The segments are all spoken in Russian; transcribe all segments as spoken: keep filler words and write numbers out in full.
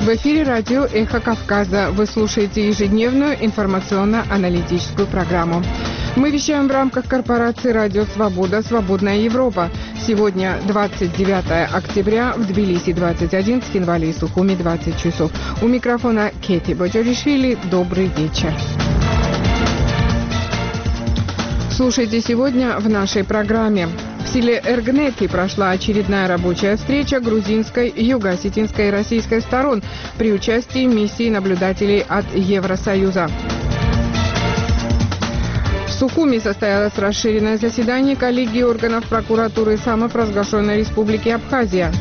В эфире радио «Эхо Кавказа». Вы слушаете ежедневную информационно-аналитическую программу. Мы вещаем в рамках корпорации «Радио Свобода. Свободная Европа». Сегодня двадцать девятое октября, в Тбилиси двадцать один, в Цхинвале и Сухуми двадцать часов. У микрофона Кети Боджоришвили. Добрый вечер. Слушайте сегодня в нашей программе. В селе Эргнети прошла очередная рабочая встреча грузинской, юго-осетинской и российской сторон при участии миссии наблюдателей от Евросоюза. В Сухуми состоялось расширенное заседание коллегии органов прокуратуры самопровозглашенной Республики Абхазия.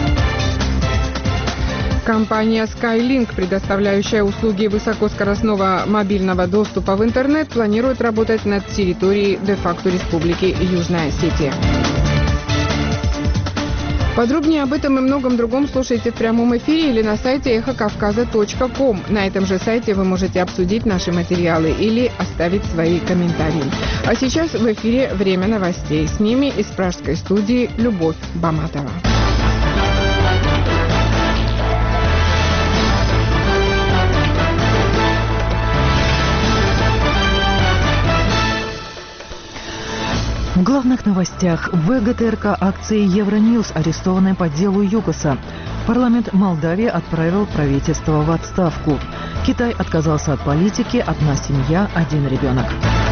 Компания Skylink, предоставляющая услуги высокоскоростного мобильного доступа в интернет, планирует работать над территорией де-факто Республики Южная Осетия. Подробнее об этом и многом другом слушайте в прямом эфире или на сайте эхо кавказа точка ком. На этом же сайте вы можете обсудить наши материалы или оставить свои комментарии. А сейчас в эфире «Время новостей». С ними из пражской студии Любовь Баматова. В главных новостях. В ГТРК акции Евроньюз, арестованные по делу ЮКОСа. Парламент Молдавии отправил правительство в отставку. Китай отказался от политики «Одна семья, один ребенок».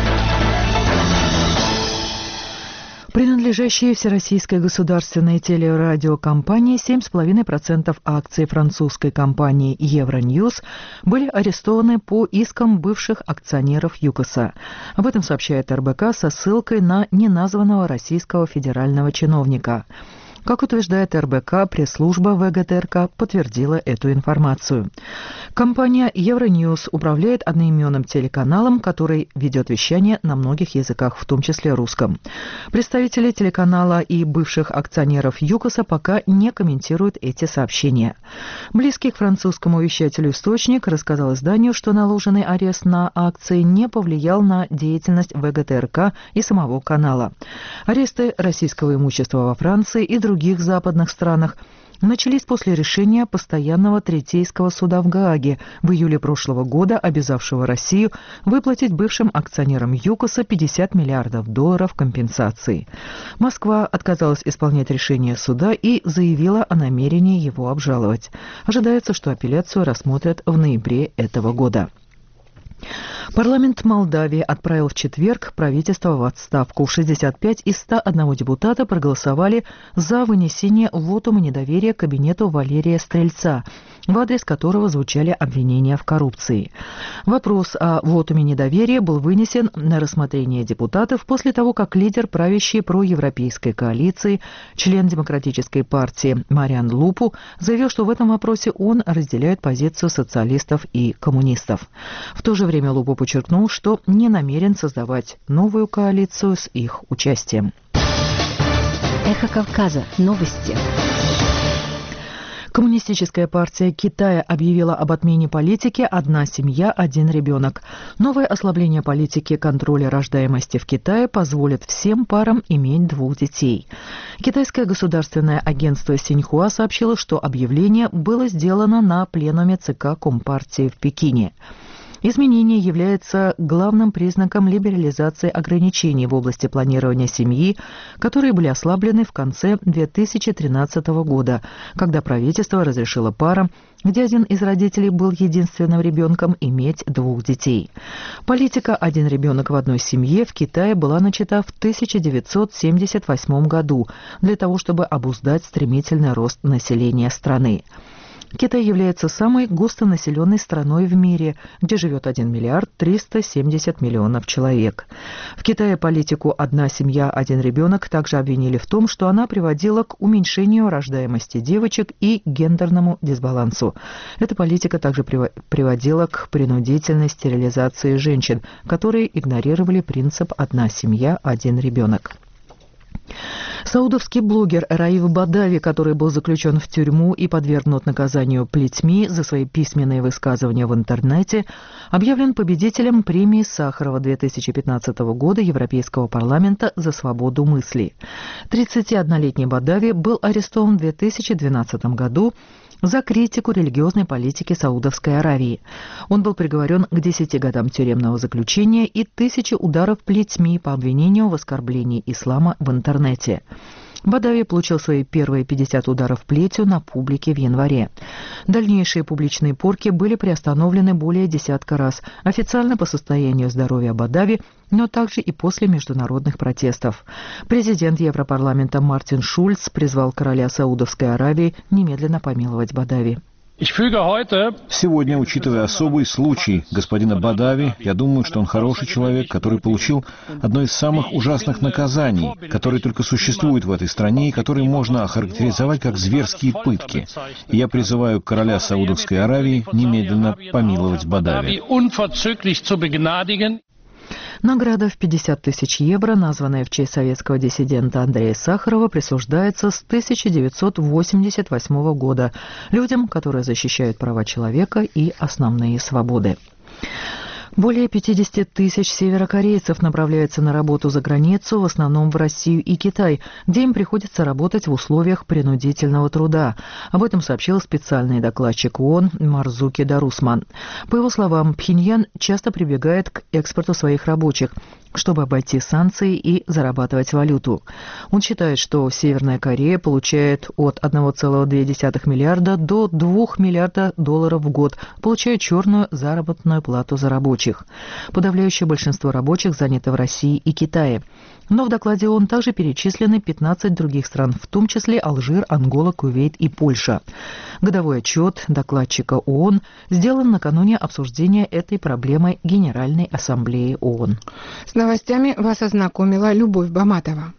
Принадлежащие Всероссийской государственной телерадиокомпании семь целых пять десятых процента акций французской компании Евроньюз были арестованы по искам бывших акционеров ЮКОСа. Об этом сообщает эр бэ ка со ссылкой на неназванного российского федерального чиновника. Как утверждает эр бэ ка, пресс-служба вэ гэ тэ эр ка подтвердила эту информацию. Компания Евроньюз управляет одноименным телеканалом, который ведет вещание на многих языках, в том числе русском. Представители телеканала и бывших акционеров ЮКОСа пока не комментируют эти сообщения. Близкий к французскому вещателю источник рассказал изданию, что наложенный арест на акции не повлиял на деятельность вэ гэ тэ эр ка и самого канала. Аресты российского имущества во Франции и других В других западных странах начались после решения постоянного третейского суда в Гааге в июле прошлого года, обязавшего Россию выплатить бывшим акционерам ЮКОСа пятьдесят миллиардов долларов компенсации. Москва отказалась исполнять решение суда и заявила о намерении его обжаловать. Ожидается, что апелляцию рассмотрят в ноябре этого года. Парламент Молдавии отправил в четверг правительство в отставку. шестьдесят пять из ста одного депутата проголосовали за вынесение вотума недоверия кабинету Валерия Стрельца, в адрес которого звучали обвинения в коррупции. Вопрос о вотуме недоверия был вынесен на рассмотрение депутатов после того, как лидер правящей проевропейской коалиции, член Демократической партии Мариан Лупу, заявил, что в этом вопросе он разделяет позицию социалистов и коммунистов. В то же время Лупу подчеркнул, что не намерен создавать новую коалицию с их участием. Эхо Кавказа. Новости. Коммунистическая партия Китая объявила об отмене политики «Одна семья, один ребенок». Новое ослабление политики контроля рождаемости в Китае позволит всем парам иметь двух детей. Китайское государственное агентство Синьхуа сообщило, что объявление было сделано на пленуме ЦК Компартии в Пекине. Изменение является главным признаком либерализации ограничений в области планирования семьи, которые были ослаблены в конце две тысячи тринадцатого года, когда правительство разрешило парам, где один из родителей был единственным ребенком, иметь двух детей. Политика «Один ребенок в одной семье» в Китае была начата в тысяча девятьсот семьдесят восьмом году для того, чтобы обуздать стремительный рост населения страны. Китай является самой густонаселенной страной в мире, где живет один миллиард триста семьдесят миллионов человек. В Китае политику «Одна семья, один ребенок» также обвинили в том, что она приводила к уменьшению рождаемости девочек и гендерному дисбалансу. Эта политика также приводила к принудительной стерилизации женщин, которые игнорировали принцип «Одна семья, один ребенок». Саудовский блогер Раиф Бадави, который был заключен в тюрьму и подвергнут наказанию плетьми за свои письменные высказывания в интернете, объявлен победителем премии Сахарова две тысячи пятнадцатого года Европейского парламента за свободу мысли. тридцатиоднолетний Бадави был арестован в две тысячи двенадцатом году за критику религиозной политики Саудовской Аравии. Он был приговорен к десяти годам тюремного заключения и тысяче ударов плетьми по обвинению в оскорблении ислама в интернете. Бадави получил свои первые пятьдесят ударов плетью на публике в январе. Дальнейшие публичные порки были приостановлены более десятка раз, официально по состоянию здоровья Бадави, но также и после международных протестов. Президент Европарламента Мартин Шульц призвал короля Саудовской Аравии немедленно помиловать Бадави. Сегодня, учитывая особый случай господина Бадави, я думаю, что он хороший человек, который получил одно из самых ужасных наказаний, которые только существуют в этой стране и которые можно охарактеризовать как зверские пытки. И я призываю короля Саудовской Аравии немедленно помиловать Бадави. Награда в пятьдесят тысяч евро, названная в честь советского диссидента Андрея Сахарова, присуждается с тысяча девятьсот восемьдесят восьмого года людям, которые защищают права человека и основные свободы. Более пятидесяти тысяч северокорейцев направляются на работу за границу, в основном в Россию и Китай, где им приходится работать в условиях принудительного труда. Об этом сообщил специальный докладчик ООН Марзуки Дарусман. По его словам, Пхеньян часто прибегает к экспорту своих рабочих, чтобы обойти санкции и зарабатывать валюту. Он считает, что Северная Корея получает от одного целого двух десятых миллиарда до двух миллиардов долларов в год, получая черную заработную плату за рабочих. Подавляющее большинство рабочих занято в России и Китае. Но в докладе ООН также перечислены пятнадцать других стран, в том числе Алжир, Ангола, Кувейт и Польша. Годовой отчет докладчика ООН сделан накануне обсуждения этой проблемы Генеральной Ассамблеи ООН. С новостями вас ознакомила Любовь Баматова.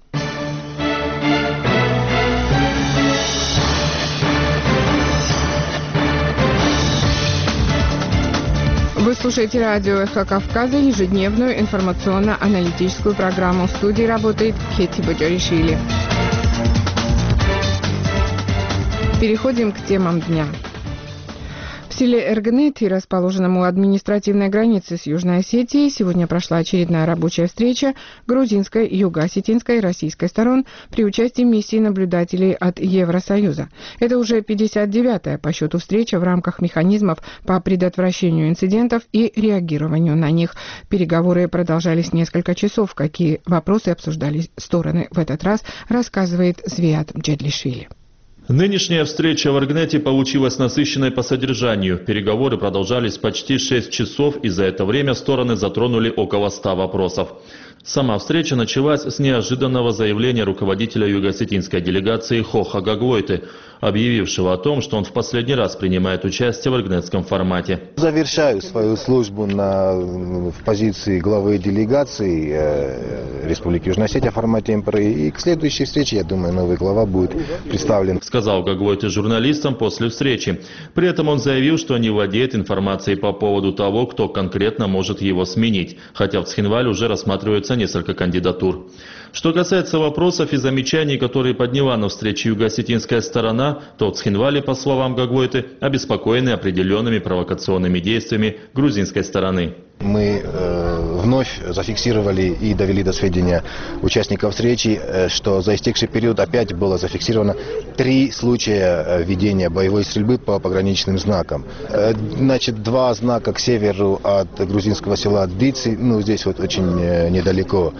Вы слушаете радио «Эхо Кавказа», ежедневную информационно-аналитическую программу. В студии работает Кетти Баджаришвили. Переходим к темам дня. В селе Эргнети, расположенном у административной границы с Южной Осетией, сегодня прошла очередная рабочая встреча грузинской, юго-осетинской и российской сторон при участии миссии наблюдателей от Евросоюза. Это уже пятьдесят девятая по счету встреча в рамках механизмов по предотвращению инцидентов и реагированию на них. Переговоры продолжались несколько часов. Какие вопросы обсуждали стороны в этот раз, рассказывает Звиат Джедлишвили. Нынешняя встреча в Эргнете получилась насыщенной по содержанию. Переговоры продолжались почти шесть часов, и за это время стороны затронули около ста вопросов. Сама встреча началась с неожиданного заявления руководителя юго-осетинской делегации Хоха Гагвойты, объявившего о том, что он в последний раз принимает участие в эргнетском формате. Завершаю свою службу на, в позиции главы делегации э, Республики Южная Осетия в формате МПР, и к следующей встрече, я думаю, новый глава будет представлен. Сказал Гагвойты журналистам после встречи. При этом он заявил, что не владеет информацией по поводу того, кто конкретно может его сменить, хотя в Цхинвале уже рассматривается несколько кандидатур. Что касается вопросов и замечаний, которые подняла на встрече юго-осетинская сторона, то в Цхинвале, по словам Гагвойты, обеспокоены определенными провокационными действиями грузинской стороны. Мы э, вновь зафиксировали и довели до сведения участников встречи, э, что за истекший период опять было зафиксировано три случая ведения боевой стрельбы по пограничным знакам. Э, значит, два знака к северу от грузинского села Дици, ну здесь вот очень э, недалеко,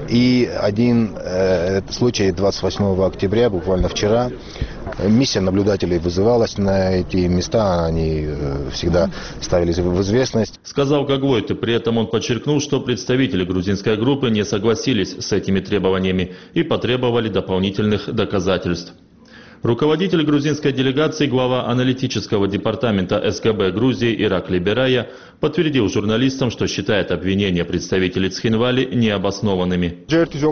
и один э, случай двадцать восьмого октября, буквально вчера. Миссия наблюдателей вызывалась на эти места, они э, всегда ставились в известность. Сказал Гагвойты, при этом он подчеркнул, что представители грузинской группы не согласились с этими требованиями и потребовали дополнительных доказательств. Руководитель грузинской делегации, глава аналитического департамента СКБ Грузии Иракли Берая подтвердил журналистам, что считает обвинения представителей Цхинвали необоснованными.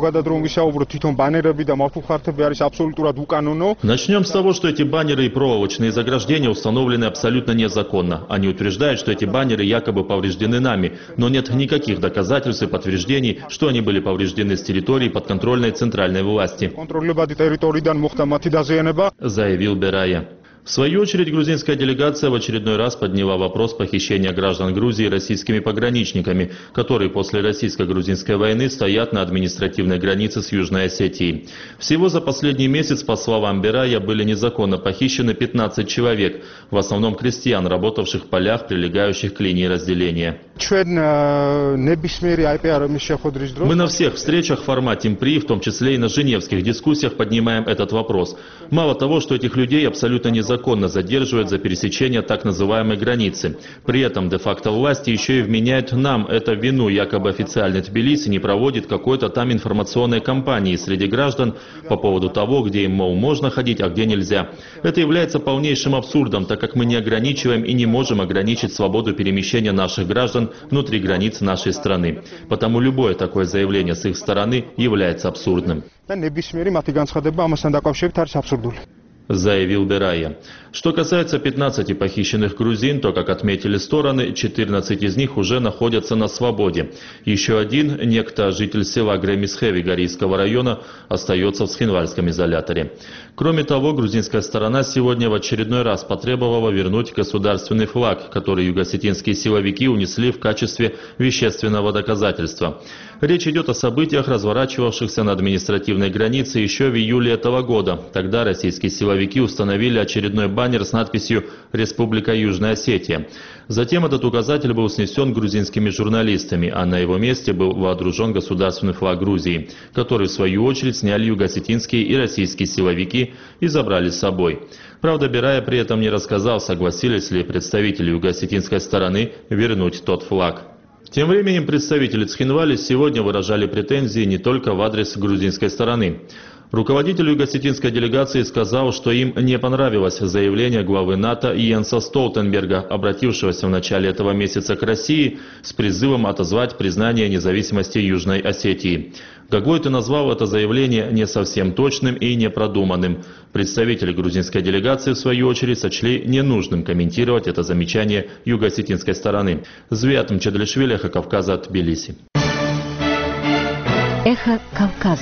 Начнем с того, что эти баннеры и проволочные заграждения установлены абсолютно незаконно. Они утверждают, что эти баннеры якобы повреждены нами, но нет никаких доказательств и подтверждений, что они были повреждены с территории подконтрольной центральной власти, заявил Берая. В свою очередь, грузинская делегация в очередной раз подняла вопрос похищения граждан Грузии российскими пограничниками, которые после российско-грузинской войны стоят на административной границе с Южной Осетией. Всего за последний месяц, по словам Берая, были незаконно похищены пятнадцать человек, в основном крестьян, работавших в полях, прилегающих к линии разделения. Мы на всех встречах в формате МПРИ, в том числе и на женевских дискуссиях, поднимаем этот вопрос. Мало того, что этих людей абсолютно незаконно законно задерживают за пересечение так называемой границы. При этом де-факто власти еще и вменяют нам это в вину, якобы официально Тбилиси не проводит какой-то там информационной кампании среди граждан по поводу того, где им, мол, можно ходить, а где нельзя. Это является полнейшим абсурдом, так как мы не ограничиваем и не можем ограничить свободу перемещения наших граждан внутри границ нашей страны. Потому любое такое заявление с их стороны является абсурдным. Заявил Берая. Что касается пятнадцати похищенных грузин, то, как отметили стороны, четырнадцать из них уже находятся на свободе. Еще один, некто житель села Гремисхеви Горийского района, остается в Схинвальском изоляторе. Кроме того, грузинская сторона сегодня в очередной раз потребовала вернуть государственный флаг, который юго-осетинские силовики унесли в качестве вещественного доказательства. Речь идет о событиях, разворачивавшихся на административной границе еще в июле этого года. Тогда российские силовики установили очередной баннер с надписью «Республика Южная Осетия». Затем этот указатель был снесен грузинскими журналистами, а на его месте был водружен государственный флаг Грузии, который в свою очередь сняли юго-осетинские и российские силовики и забрали с собой. Правда, Берая при этом не рассказал, согласились ли представители юго-осетинской стороны вернуть тот флаг. Тем временем представители Цхинвали сегодня выражали претензии не только в адрес грузинской стороны. Руководитель юго-осетинской делегации сказал, что им не понравилось заявление главы НАТО Йенса Столтенберга, обратившегося в начале этого месяца к России с призывом отозвать признание независимости Южной Осетии. Гаглойте назвал это заявление не совсем точным и непродуманным. Представители грузинской делегации, в свою очередь, сочли ненужным комментировать это замечание юго-осетинской стороны. Звиат Мчедлишвили, Эхо Кавказа, Тбилиси. Эхо Кавказа.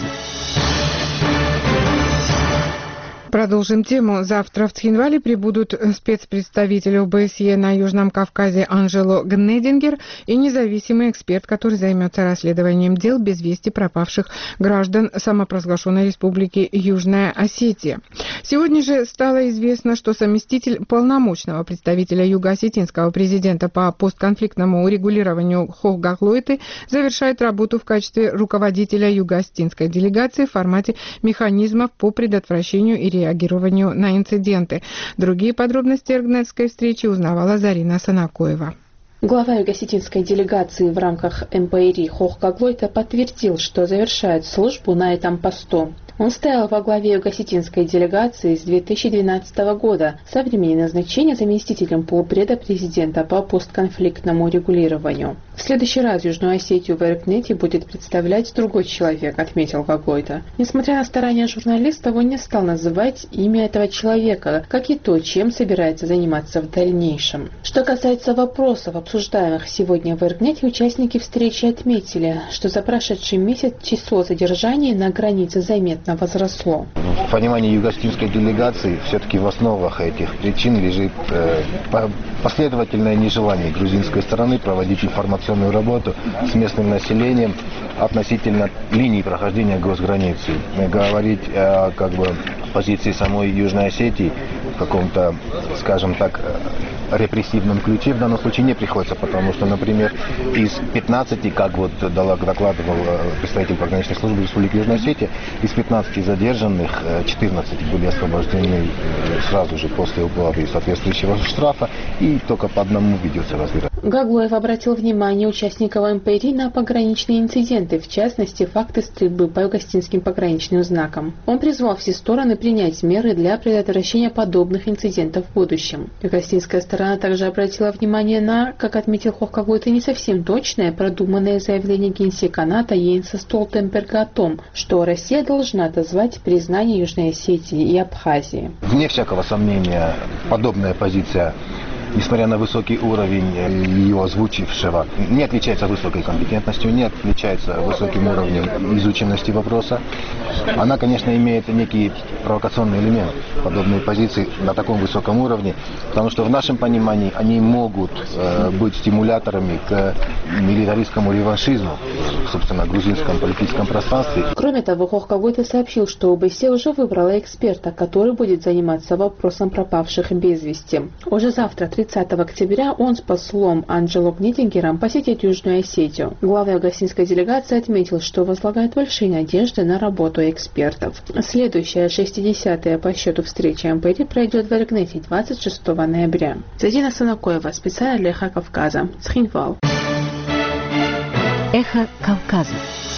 Продолжим тему. Завтра в Цхинвале прибудут спецпредставитель ОБСЕ на Южном Кавказе Анжело Гнедингер и независимый эксперт, который займется расследованием дел без вести пропавших граждан самопровозглашенной республики Южная Осетия. Сегодня же стало известно, что заместитель полномочного представителя юго-осетинского президента по постконфликтному урегулированию Хох Гаглойте завершает работу в качестве руководителя юго-осетинской делегации в формате механизмов по предотвращению и реагированию реагированию на инциденты. Другие подробности Эргнетской встречи узнавала Зарина Санакоева. Глава юго-осетинской делегации в рамках МПРИ Хох Гаглойте подтвердил, что завершает службу на этом посту. Он стоял во главе юго-осетинской делегации с две тысячи двенадцатого года, со времени назначения заместителем полпреда президента по постконфликтному регулированию. В следующий раз Южную Осетию в Эргнете будет представлять другой человек, отметил Гаглойте. Несмотря на старания журналистов, он не стал называть имя этого человека, как и то, чем собирается заниматься в дальнейшем. Что касается вопросов, обсуждаемых сегодня в Эргнете, участники встречи отметили, что за прошедший месяц число задержаний на границе заметно возросло. В понимании юго-осетинской делегации все-таки в основах этих причин лежит э, последовательное нежелание грузинской стороны проводить информационную работу с местным населением относительно линии прохождения госграницы. Говорить о как бы, позиции самой Южной Осетии в каком-то, скажем так, репрессивном ключе в данном случае не приходится, потому что, например, из пятнадцати, как вот докладывал представитель пограничной службы Республики Южная Осетия, из пятнадцати задержанных четырнадцать были освобождены сразу же после уплаты соответствующего штрафа, и только по одному ведется разбирательство. Гаглоев обратил внимание участников МПРИ на пограничные инциденты, в частности, факты стрельбы по юго-осетинским пограничным знакам. Он призвал все стороны принять меры для предотвращения подобных инцидентов в будущем. Юго-осетинская сторона также обратила внимание на, как отметил Хох Гаглойте, не совсем точное, продуманное заявление генсека НАТО Йенса Столтенберга о том, что Россия должна отозвать признание Южной Осетии и Абхазии. Вне всякого сомнения, подобная позиция несмотря на высокий уровень ее озвучившего, не отличается высокой компетентностью, не отличается высоким уровнем изученности вопроса. Она, конечно, имеет некий провокационный элемент, подобные позиции на таком высоком уровне, потому что в нашем понимании они могут э, быть стимуляторами к милитаристскому реваншизму, собственно, в грузинском политическом пространстве. Кроме того, Хохкаглойта сообщил, что ОБСЕ уже выбрала эксперта, который будет заниматься вопросом пропавших без вести. Уже завтра, тридцатого октября, он с послом Анджело Гнидингером посетит Южную Осетию. Глава гостинской делегации отметил, что возлагает большие надежды на работу экспертов. Следующая, шестидесятая по счету встреча эм пэ эр пройдет в Эргнете двадцать шестого ноября. Задина Санакоева, специально для Эхо Кавказа, Цхинвал. Эхо Кавказа.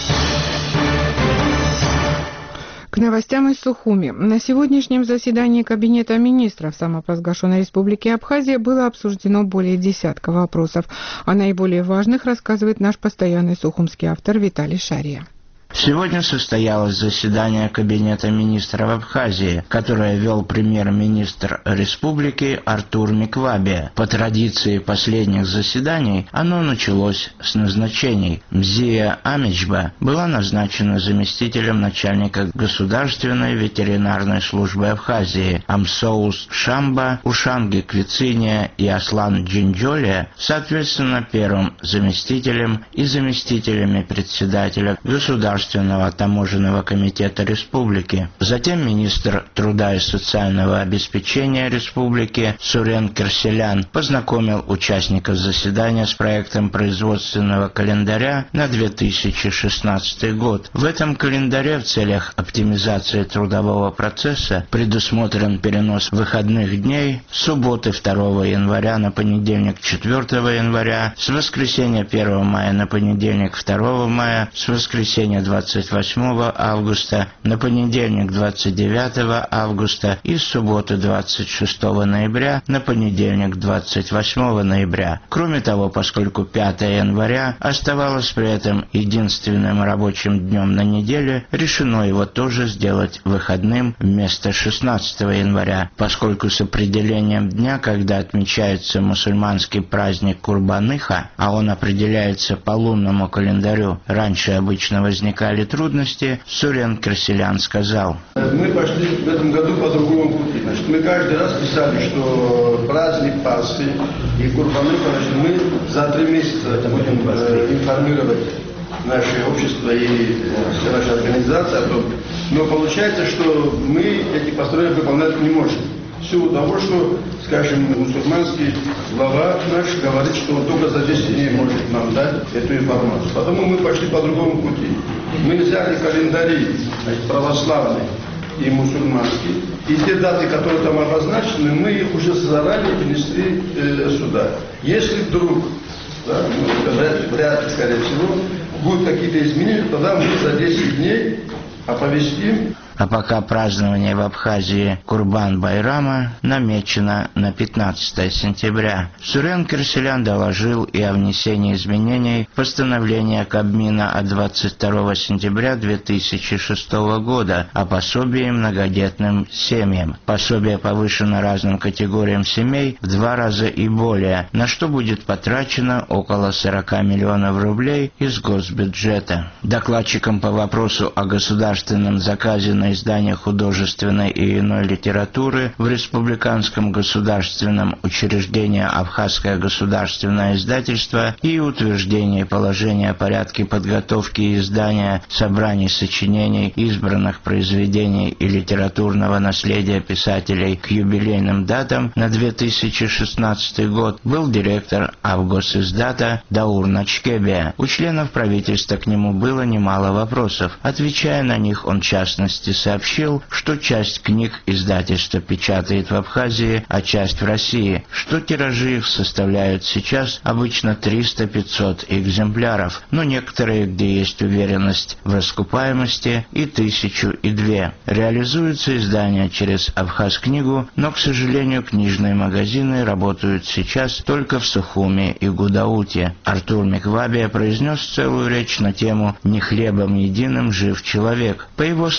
К новостям из Сухуми. На сегодняшнем заседании Кабинета министров самопровозглашенной Республики Абхазия было обсуждено более десятка вопросов. О наиболее важных рассказывает наш постоянный сухумский автор Виталий Шария. Сегодня состоялось заседание Кабинета министров Абхазии, которое вел премьер-министр республики Артур Миквабе. По традиции последних заседаний оно началось с назначений. Мзия Амичба была назначена заместителем начальника государственной ветеринарной службы Абхазии, Амсоус Шамба, Ушанги Квициния и Аслан Джинджолия, соответственно, первым заместителем и заместителями председателя государственного Государственного таможенного комитета республики. Затем министр труда и социального обеспечения республики Сурен Керселян познакомил участников заседания с проектом производственного календаря на две тысячи шестнадцатый год. В этом календаре в целях оптимизации трудового процесса предусмотрен перенос выходных дней с субботы второго января на понедельник четвёртого января, с воскресенья первого мая на понедельник второго мая, с воскресенья двадцать восьмого августа на понедельник двадцать девятого августа и с субботы двадцать шестого ноября на понедельник двадцать восьмого ноября. Кроме того, поскольку пятого января оставалось при этом единственным рабочим днем на неделе, решено его тоже сделать выходным вместо шестнадцатого января, поскольку с определением дня, когда отмечается мусульманский праздник Курбаныха, а он определяется по лунному календарю, раньше обычно возникает трудности, Сурен Керселян сказал. Мы пошли в этом году по другому пути. Значит, мы каждый раз писали, что праздник Пасхи и Курбаныха, значит, мы за три месяца будем э, информировать наше общество и все наши организации о том. Но получается, что мы эти построения выполнять не можем. В силу того, что, скажем, мусульманский глава наш говорит, что он только за десять дней может нам дать эту информацию. Потому мы пошли по другому пути. Мы взяли календари, значит, православный и мусульманский, и те даты, которые там обозначены, мы их уже заранее внесли э, сюда. Если вдруг, да, ну, вряд, вряд ли, скорее всего, будут какие-то изменения, тогда мы за десять дней оповестим. А пока празднование в Абхазии Курбан-Байрама намечено на пятнадцатое сентября. Сурен Керселян доложил и о внесении изменений в постановление Кабмина от двадцать второго сентября две тысячи шестого года о пособии многодетным семьям. Пособие повышено разным категориям семей в два раза и более, на что будет потрачено около сорока миллионов рублей из госбюджета. Докладчиком по вопросу о государственном заказе на издание художественной и иной литературы в Республиканском государственном учреждении Абхазское государственное издательство и утверждение положения о порядке подготовки и издания собраний сочинений, избранных произведений и литературного наследия писателей к юбилейным датам на две тысячи шестнадцатый год был директор Авгосиздата Даур Начкебия. У членов правительства к нему было немало вопросов. Отвечая на них, он в частности сообщил, что часть книг издательство печатает в Абхазии, а часть в России, что тиражи их составляют сейчас обычно триста-пятьсот экземпляров, но некоторые, где есть уверенность в раскупаемости, и тысячу, и две. Реализуется издание через Абхаз-книгу, но, к сожалению, книжные магазины работают сейчас только в Сухуми и Гудауте. Артур Миквабе произнес целую речь на тему «Не хлебом единым жив человек». По его словам,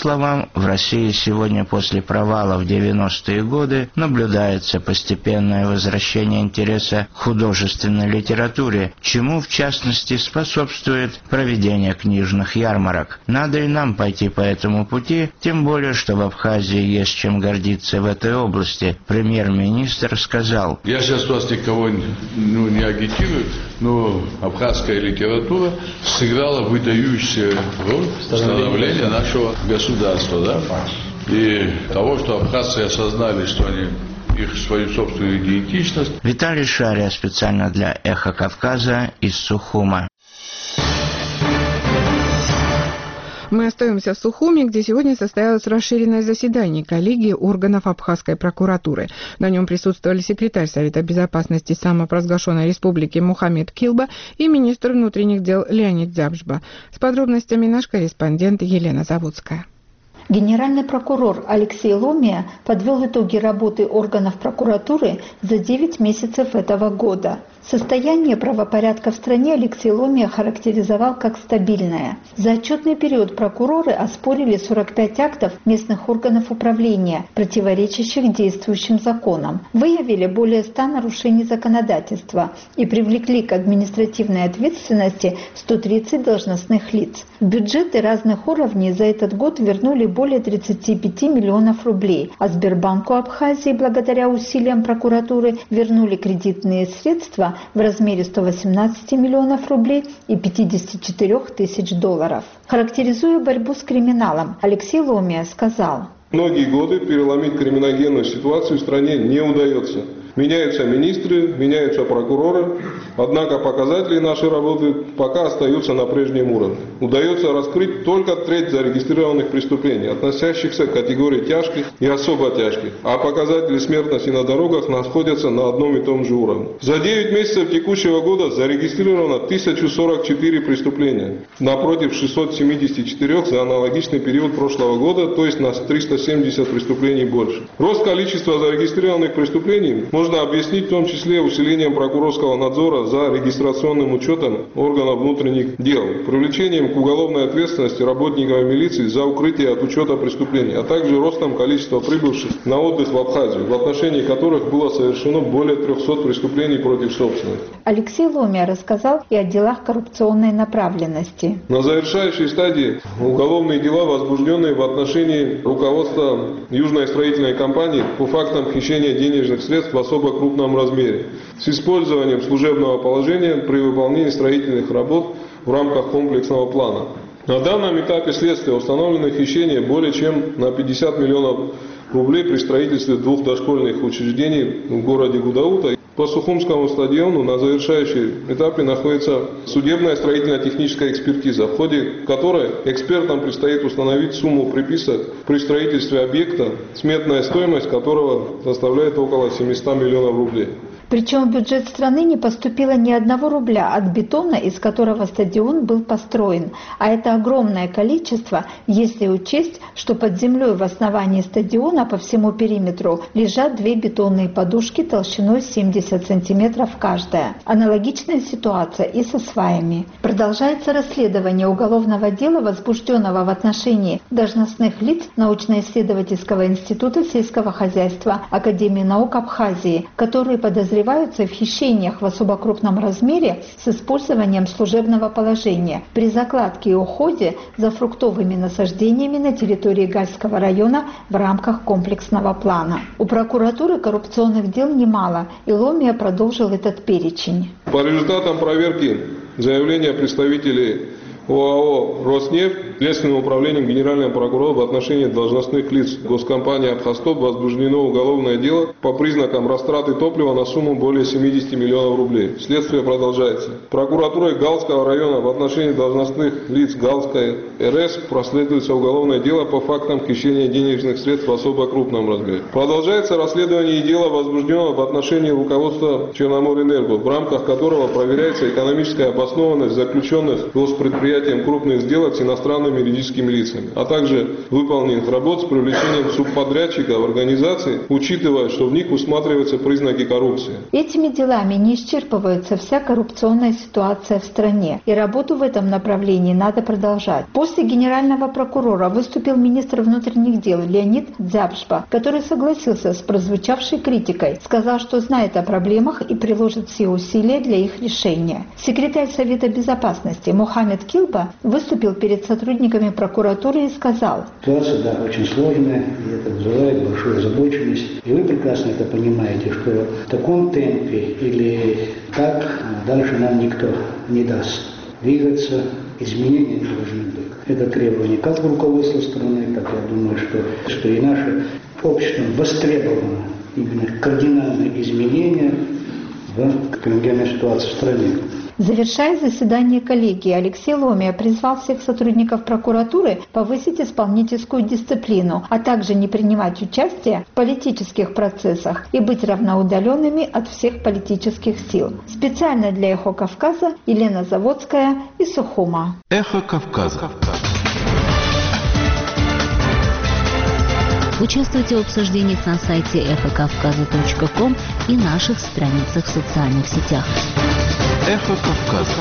в России сегодня после провала в девяностые годы наблюдается постепенное возвращение интереса к художественной литературе, чему в частности способствует проведение книжных ярмарок. Надо и нам пойти по этому пути, тем более, что в Абхазии есть чем гордиться в этой области. Премьер-министр сказал: «Я сейчас вас никого ну, не агитирую, но абхазская литература сыграла выдающуюся роль в становлении нашего государства, да? И того, что абхазцы осознали, что они их свою собственную идентичность». Виталий Шария специально для «Эхо Кавказа» из Сухума. Мы остаемся в Сухуми, где сегодня состоялось расширенное заседание коллегии органов Абхазской прокуратуры. На нем присутствовали секретарь Совета безопасности самопровозглашенной республики Мухаммед Килба и министр внутренних дел Леонид Дзябжба. С подробностями наш корреспондент Елена Заводская. Генеральный прокурор Алексей Ломия подвел итоги работы органов прокуратуры за девять месяцев этого года. Состояние правопорядка в стране Алексей Ломия характеризовал как стабильное. За отчетный период прокуроры оспорили сорок пять актов местных органов управления, противоречащих действующим законам, выявили более ста нарушений законодательства и привлекли к административной ответственности сто тридцать должностных лиц. В бюджеты разных уровней за этот год вернули более тридцати пяти миллионов рублей, а Сбербанку Абхазии благодаря усилиям прокуратуры вернули кредитные средства в размере ста восемнадцати миллионов рублей и пятидесяти четырёх тысяч долларов. Характеризуя борьбу с криминалом, Алексей Ломия сказал: «Многие годы переломить криминогенную ситуацию в стране не удается. Меняются министры, меняются прокуроры, однако показатели нашей работы пока остаются на прежнем уровне. Удается раскрыть только треть зарегистрированных преступлений, относящихся к категории тяжких и особо тяжких, а показатели смертности на дорогах находятся на одном и том же уровне. За девять месяцев текущего года зарегистрировано тысяча сорок четыре преступления, напротив шестисот семидесяти четырёх за аналогичный период прошлого года, то есть на триста семьдесят преступлений больше. Рост количества зарегистрированных преступлений можно объяснить в том числе усилением прокурорского надзора за регистрационным учетом органов внутренних дел, привлечением к уголовной ответственности работников милиции за укрытие от учета преступлений, а также ростом количества прибывших на отдых в Абхазию, в отношении которых было совершено более трехсот преступлений против собственности. Алексей Ломия рассказал и о делах коррупционной направленности. На завершающей стадии уголовные дела, возбужденные в отношении руководства Южной строительной компании по фактам хищения денежных средств в особо крупном размере с использованием служебного положения при выполнении строительных работ в рамках комплексного плана. На данном этапе следствия установлено хищение более чем на пятьдесят миллионов рублей при строительстве двух дошкольных учреждений в городе Гудаута. По Сухумскому стадиону на завершающем этапе находится судебная строительно-техническая экспертиза, в ходе которой экспертам предстоит установить сумму приписок при строительстве объекта, сметная стоимость которого составляет около семисот миллионов рублей. Причем в бюджет страны не поступило ни одного рубля от бетона, из которого стадион был построен. А это огромное количество, если учесть, что под землей в основании стадиона по всему периметру лежат две бетонные подушки толщиной семьдесят сантиметров каждая. Аналогичная ситуация и со сваями. Продолжается расследование уголовного дела, возбужденного в отношении должностных лиц научно-исследовательского института сельского хозяйства Академии наук Абхазии, которые подозреваются в хищениях в особо крупном размере с использованием служебного положения при закладке и уходе за фруктовыми насаждениями на территории Гальского района в рамках комплексного плана. У прокуратуры коррупционных дел немало, и Ломия продолжил этот перечень. По результатам проверки заявления представителей ОАО «Роснефть» Следственным управлением Генерального прокурора в отношении должностных лиц госкомпании «Абхазтоп» возбуждено уголовное дело по признакам растраты топлива на сумму более семидесяти миллионов рублей. Следствие продолжается. Прокуратурой Галского района в отношении должностных лиц Галской РС проследуется уголовное дело по фактам хищения денежных средств в особо крупном размере. Продолжается расследование дела, возбужденного в отношении руководства Черноморэнерго, в рамках которого проверяется экономическая обоснованность заключенных госпредприятий предприятием крупных сделок с иностранными юридическими лицами, а также выполненных работ с привлечением субподрядчика в организации, учитывая, что в них усматриваются признаки коррупции. Этими делами не исчерпывается вся коррупционная ситуация в стране, и работу в этом направлении надо продолжать. После генерального прокурора выступил министр внутренних дел Леонид Дзябшба, который согласился с прозвучавшей критикой, сказал, что знает о проблемах и приложит все усилия для их решения. Секретарь Совета Безопасности Мухаммед Килба выступил перед сотрудниками прокуратуры и сказал: ситуация, да, очень сложная, и это вызывает большую озабоченность. И вы прекрасно это понимаете, что в таком темпе или так дальше нам никто не даст двигаться, изменения не должны быть. Это требование как руководства страны, так я думаю, что, что и наше общество востребовано именно кардинальные изменения в криминогенной ситуации в стране. Завершая заседание коллегии, Алексей Ломия призвал всех сотрудников прокуратуры повысить исполнительскую дисциплину, а также не принимать участие в политических процессах и быть равноудаленными от всех политических сил. Специально для «Эхо Кавказа» Елена Заводская из Сухума. Эхо Кавказа. Участвуйте в обсуждениях на сайте эхо кавказа точка ком и наших страницах в социальных сетях. Эхо Кавказа.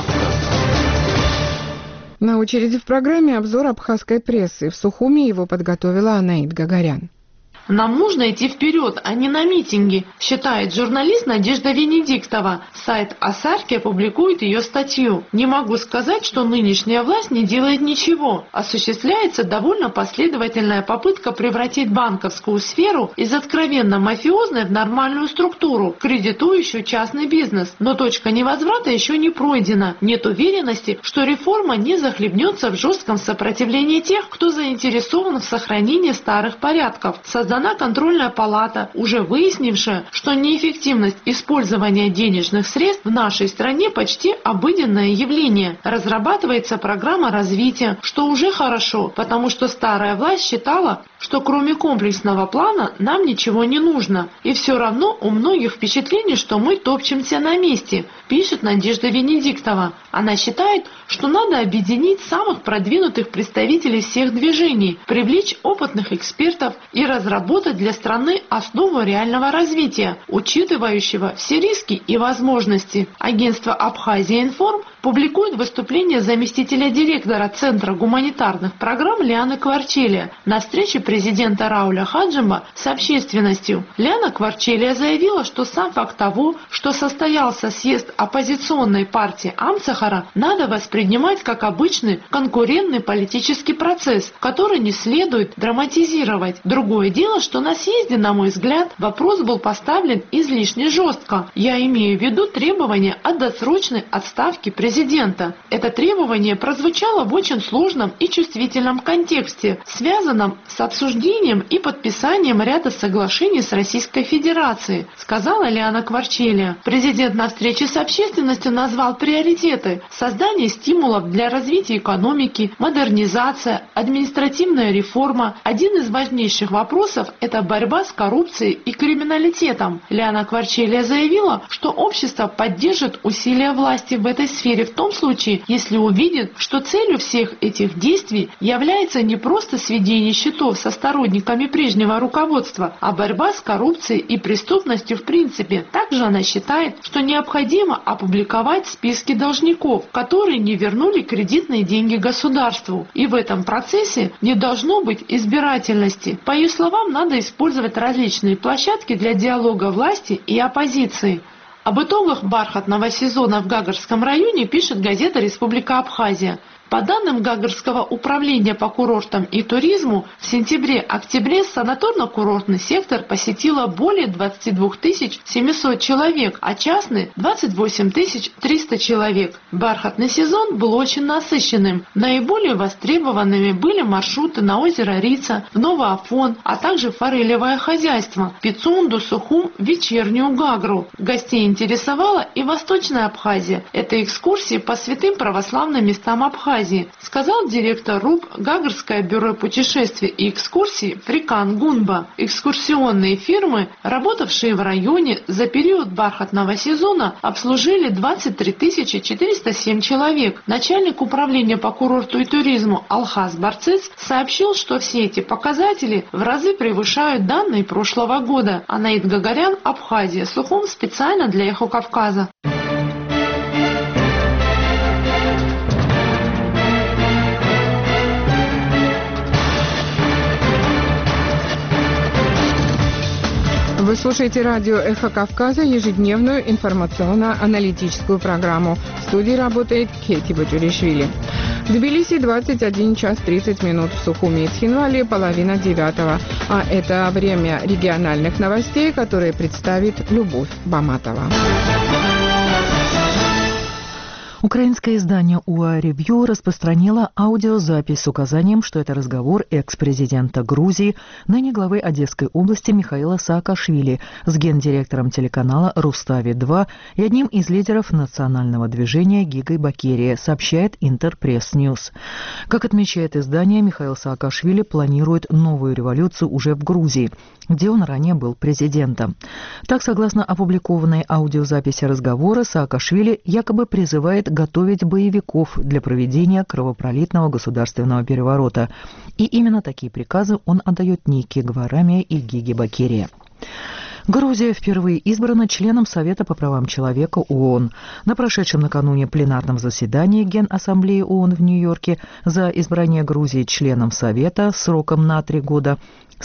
На очереди в программе обзор абхазской прессы. В Сухуме его подготовила Анаид Гагарян. Нам нужно идти вперед, а не на митинги, считает журналист Надежда Венедиктова. Сайт Асарки публикует ее статью. Не могу сказать, что нынешняя власть не делает ничего. Осуществляется довольно последовательная попытка превратить банковскую сферу из откровенно мафиозной в нормальную структуру, кредитующую частный бизнес. Но точка невозврата еще не пройдена. Нет уверенности, что реформа не захлебнется в жестком сопротивлении тех, кто заинтересован в сохранении старых порядков. Создана контрольная палата, уже выяснившая, что неэффективность использования денежных средств в нашей стране почти обыденное явление. Разрабатывается программа развития, что уже хорошо, потому что старая власть считала, что кроме комплексного плана нам ничего не нужно. И все равно у многих впечатление, что мы топчемся на месте, пишет Надежда Венедиктова. Она считает, что надо объединить самых продвинутых представителей всех движений, привлечь опытных экспертов и разработать для страны основу реального развития, учитывающего все риски и возможности. Агентство Абхазия Информ публикует выступление заместителя директора Центра гуманитарных программ Лианы Кварчелия на встрече президента Рауля Хаджима с общественностью. Лиана Кварчелия заявила, что сам факт того, что состоялся съезд оппозиционной партии Амцахара, надо воспринимать как обычный конкурентный политический процесс, который не следует драматизировать. Другое дело, что на съезде, на мой взгляд, вопрос был поставлен излишне жестко. Я имею в виду требование о досрочной отставке президента. Это требование прозвучало в очень сложном и чувствительном контексте, связанном с обсуждением и подписанием ряда соглашений с Российской Федерацией, сказала Лиана Кварчелия. Президент на встрече с общественностью назвал приоритеты: создание стимулов для развития экономики, модернизация, административная реформа. Один из важнейших вопросов – это борьба с коррупцией и криминалитетом. Лиана Кварчелия заявила, что общество поддержит усилия власти в этой сфере в том случае, если увидит, что целью всех этих действий является не просто сведение счетов со сторонниками прежнего руководства, а борьба с коррупцией и преступностью в принципе. Также она считает, что необходимо опубликовать списки должников, которые не вернули кредитные деньги государству. И в этом процессе не должно быть избирательности. По ее словам, надо использовать различные площадки для диалога власти и оппозиции. Об итогах бархатного сезона в Гагарском районе пишет газета «Республика Абхазия». По данным Гагарского управления по курортам и туризму, в сентябре-октябре санаторно-курортный сектор посетило более двадцать два тысяч семьсот человек, а частный – двадцать восемь тысяч триста человек. Бархатный сезон был очень насыщенным. Наиболее востребованными были маршруты на озеро Рица, в Новоафон, а также форелевое хозяйство, Пицунду, Сухум, вечернюю Гагру. Гостей интересовала и Восточная Абхазия. Это экскурсии по святым православным местам Абхазии. Абхазии, сказал директор РУП Гагарское бюро путешествий и экскурсий Фрикан Гунба. Экскурсионные фирмы, работавшие в районе, за период бархатного сезона обслужили двадцать три тысячи четыреста семь человек. Начальник управления по курорту и туризму Алхаз Барцец сообщил, что все эти показатели в разы превышают данные прошлого года. Анаид Гагарян, Абхазия, Сухум, специально для Эхо Кавказа. Вы слушаете радио «Эхо Кавказа», ежедневную информационно-аналитическую программу. В студии работает Кети Бачуришвили. В Тбилиси двадцать один час тридцать минут, в Сухуми и Цхинвале половина девятого. А это время региональных новостей, которые представит Любовь Баматова. Украинское издание УА Ревью распространило аудиозапись с указанием, что это разговор экс-президента Грузии, ныне главы Одесской области Михаила Саакашвили с гендиректором телеканала Рустави-два и одним из лидеров национального движения Гигой Бакерия, сообщает Интерпресс Ньюс. Как отмечает издание, Михаил Саакашвили планирует новую революцию уже в Грузии, где он ранее был президентом. Так, согласно опубликованной аудиозаписи разговора, Саакашвили якобы призывает готовить боевиков для проведения кровопролитного государственного переворота. И именно такие приказы он отдает Нике Гвараме и Гиге Бакерия. Грузия впервые избрана членом Совета по правам человека ООН. На прошедшем накануне пленарном заседании Генассамблеи ООН в Нью-Йорке за избрание Грузии членом Совета сроком на три года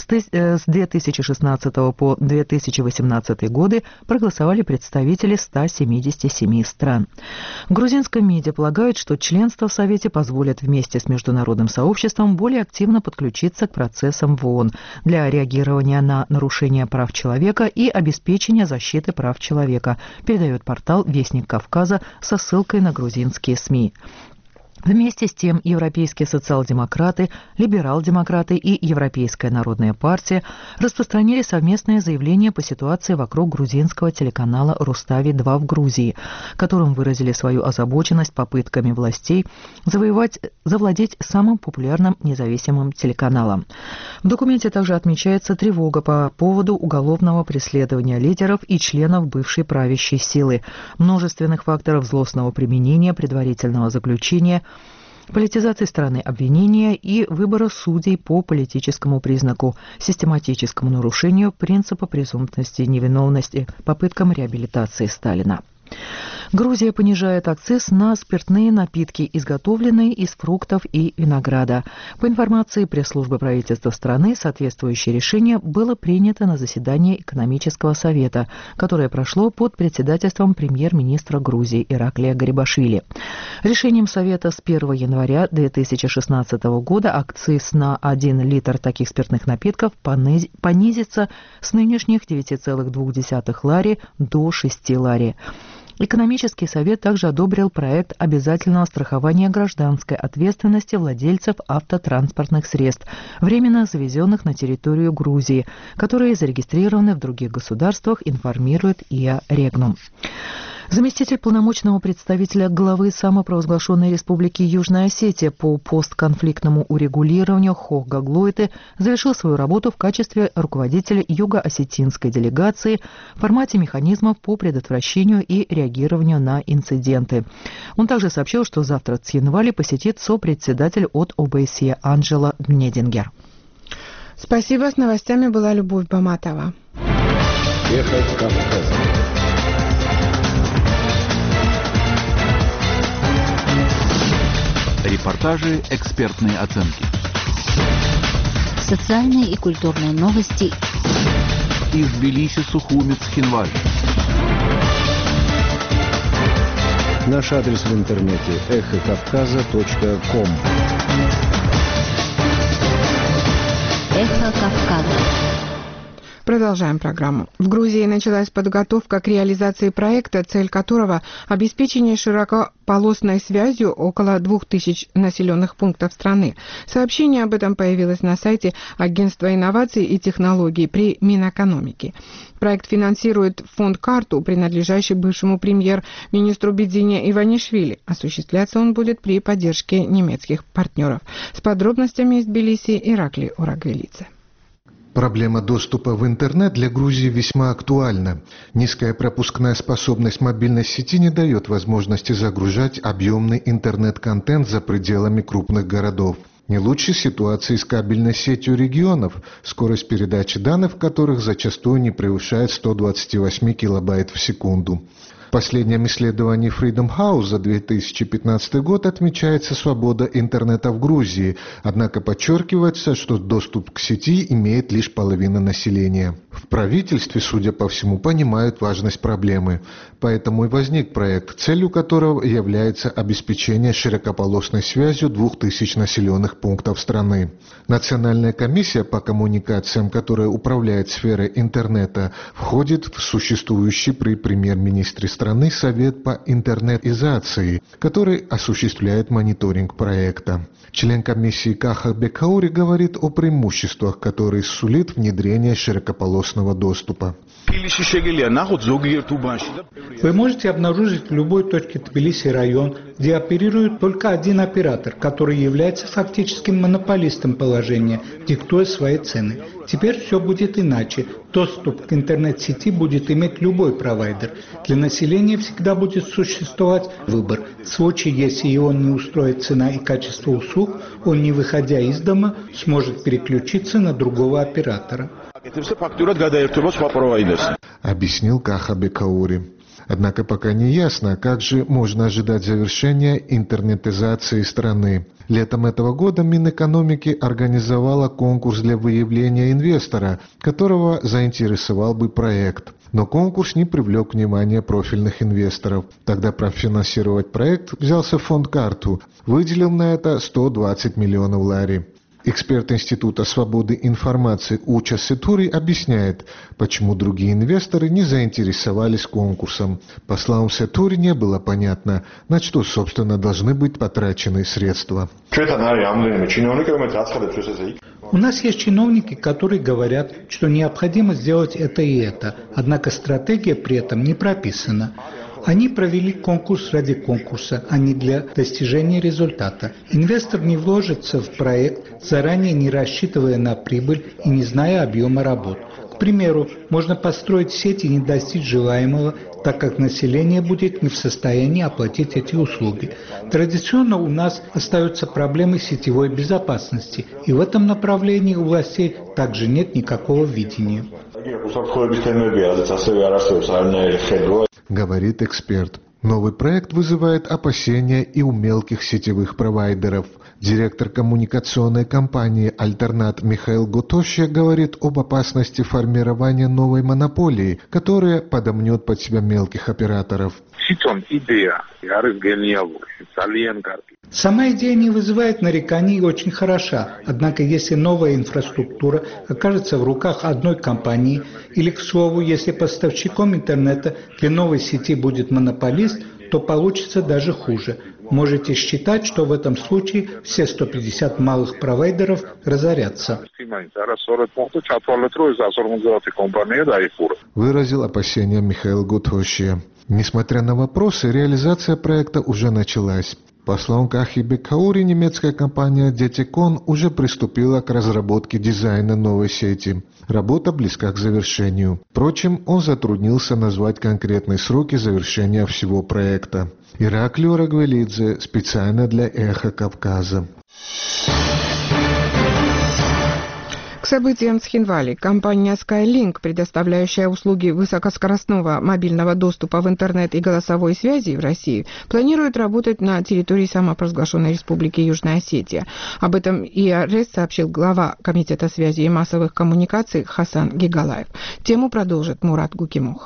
с две тысячи шестнадцатого по две тысячи восемнадцатый годы проголосовали представители ста семидесяти семи стран. В грузинском МИДе полагают, что членство в Совете позволит вместе с международным сообществом более активно подключиться к процессам в ООН для реагирования на нарушения прав человека и обеспечения защиты прав человека, передает портал «Вестник Кавказа» со ссылкой на грузинские СМИ. Вместе с тем европейские социал-демократы, либерал-демократы и Европейская народная партия распространили совместное заявление по ситуации вокруг грузинского телеканала Рустави-два в Грузии, которым выразили свою озабоченность попытками властей завоевать, завладеть самым популярным независимым телеканалом. В документе также отмечается тревога по поводу уголовного преследования лидеров и членов бывшей правящей силы, множественных факторов злостного применения, предварительного заключения, политизации страны обвинения и выбора судей по политическому признаку, систематическому нарушению принципа презумпции невиновности, попыткам реабилитации Сталина. Грузия понижает акциз на спиртные напитки, изготовленные из фруктов и винограда. По информации пресс-службы правительства страны, соответствующее решение было принято на заседании экономического совета, которое прошло под председательством премьер-министра Грузии Ираклия Гарибашвили. Решением совета с первого января две тысячи шестнадцатого года акциз на один литр таких спиртных напитков понизится с нынешних девяти целых двух десятых лари до шести лари. Экономический совет также одобрил проект обязательного страхования гражданской ответственности владельцев автотранспортных средств, временно завезенных на территорию Грузии, которые зарегистрированы в других государствах, информирует ИА Регнум. Заместитель полномочного представителя главы самопровозглашенной республики Южная Осетия по постконфликтному урегулированию Хох Гаглойте завершил свою работу в качестве руководителя юго-осетинской делегации в формате механизмов по предотвращению и реагированию на инциденты. Он также сообщил, что завтра Цхинвали посетит сопредседатель от ОБСЕ Анджела Гнедингер. Спасибо. С новостями была Любовь Баматова. Эхо Кавказа. Репортажи, экспертные оценки. Социальные и культурные новости. Из Тбилиси, Сухуми, Цхинваль. Наш адрес в интернете эхо кавказа точка ком. Эхо Кавказа. Продолжаем программу. В Грузии началась подготовка к реализации проекта, цель которого – обеспечение широкополосной связью около двух тысяч населенных пунктов страны. Сообщение об этом появилось на сайте Агентства инноваций и технологий при Минэкономики. Проект финансирует фонд «Карту», принадлежащий бывшему премьер-министру Бедзине Иванишвили. Осуществляться он будет при поддержке немецких партнеров. С подробностями из Тбилиси Ираклий Орагвелидзе. Проблема доступа в интернет для Грузии весьма актуальна. Низкая пропускная способность мобильной сети не дает возможности загружать объемный интернет-контент за пределами крупных городов. Не лучше ситуации с кабельной сетью регионов, скорость передачи данных в которых зачастую не превышает сто двадцать восемь килобайт в секунду. В последнем исследовании Freedom House за две тысячи пятнадцатый год отмечается свобода интернета в Грузии, однако подчеркивается, что доступ к сети имеет лишь половина населения. В правительстве, судя по всему, понимают важность проблемы, поэтому и возник проект, целью которого является обеспечение широкополосной связью двух тысяч населенных пунктов страны. Национальная комиссия по коммуникациям, которая управляет сферой интернета, входит в существующий при премьер-министре страны Совет по интернетизации, который осуществляет мониторинг проекта. Член комиссии Каха Бекаури говорит о преимуществах, которые сулит внедрение широкополосного доступа. Вы можете обнаружить в любой точке Тбилиси район, где оперирует только один оператор, который является фактическим монополистом положения, диктуя свои цены. Теперь все будет иначе. Доступ к интернет-сети будет иметь любой провайдер. Для населения всегда будет существовать выбор. В случае, если его не устроит цена и качество услуг, он, не выходя из дома, сможет переключиться на другого оператора. Объяснил Каха Бекаури. Однако пока не ясно, как же можно ожидать завершения интернетизации страны. Летом этого года Минэкономики организовала конкурс для выявления инвестора, которого заинтересовал бы проект. Но конкурс не привлек внимания профильных инвесторов. Тогда профинансировать проект взялся фонд «Карту», выделил на это сто двадцать миллионов лари. Эксперт Института свободы информации Уча Сетури объясняет, почему другие инвесторы не заинтересовались конкурсом. По словам Сетури, не было понятно, на что, собственно, должны быть потрачены средства. У нас есть чиновники, которые говорят, что необходимо сделать это и это, однако стратегия при этом не прописана. Они провели конкурс ради конкурса, а не для достижения результата. Инвестор не вложится в проект, заранее не рассчитывая на прибыль и не зная объема работ. К примеру, можно построить сеть и не достичь желаемого, так как население будет не в состоянии оплатить эти услуги. Традиционно у нас остаются проблемы сетевой безопасности, и в этом направлении у властей также нет никакого видения. Говорит эксперт. Новый проект вызывает опасения и у мелких сетевых провайдеров. Директор коммуникационной компании «Альтернат» Михаил Гутошия говорит об опасности формирования новой монополии, которая подомнет под себя мелких операторов. Сама идея не вызывает нареканий и очень хороша. Однако, если новая инфраструктура окажется в руках одной компании, или, к слову, если поставщиком интернета для новой сети будет монополист, то получится даже хуже. Можете считать, что в этом случае все сто пятьдесят малых провайдеров разорятся. Выразил опасения Михаил Гутошия. Несмотря на вопросы, реализация проекта уже началась. По словам Кахи Бекаури, немецкая компания Детикон уже приступила к разработке дизайна новой сети. Работа близка к завершению. Впрочем, он затруднился назвать конкретные сроки завершения всего проекта. Ираклий Орагвелидзе, специально для «Эхо Кавказа». К событиям с Хинвали. Компания Skylink, предоставляющая услуги высокоскоростного мобильного доступа в интернет и голосовой связи в России, планирует работать на территории самопровозглашенной Республики Южная Осетия. Об этом ИАРС сообщил глава Комитета связи и массовых коммуникаций Хасан Гигалаев. Тему продолжит Мурат Гукимухов.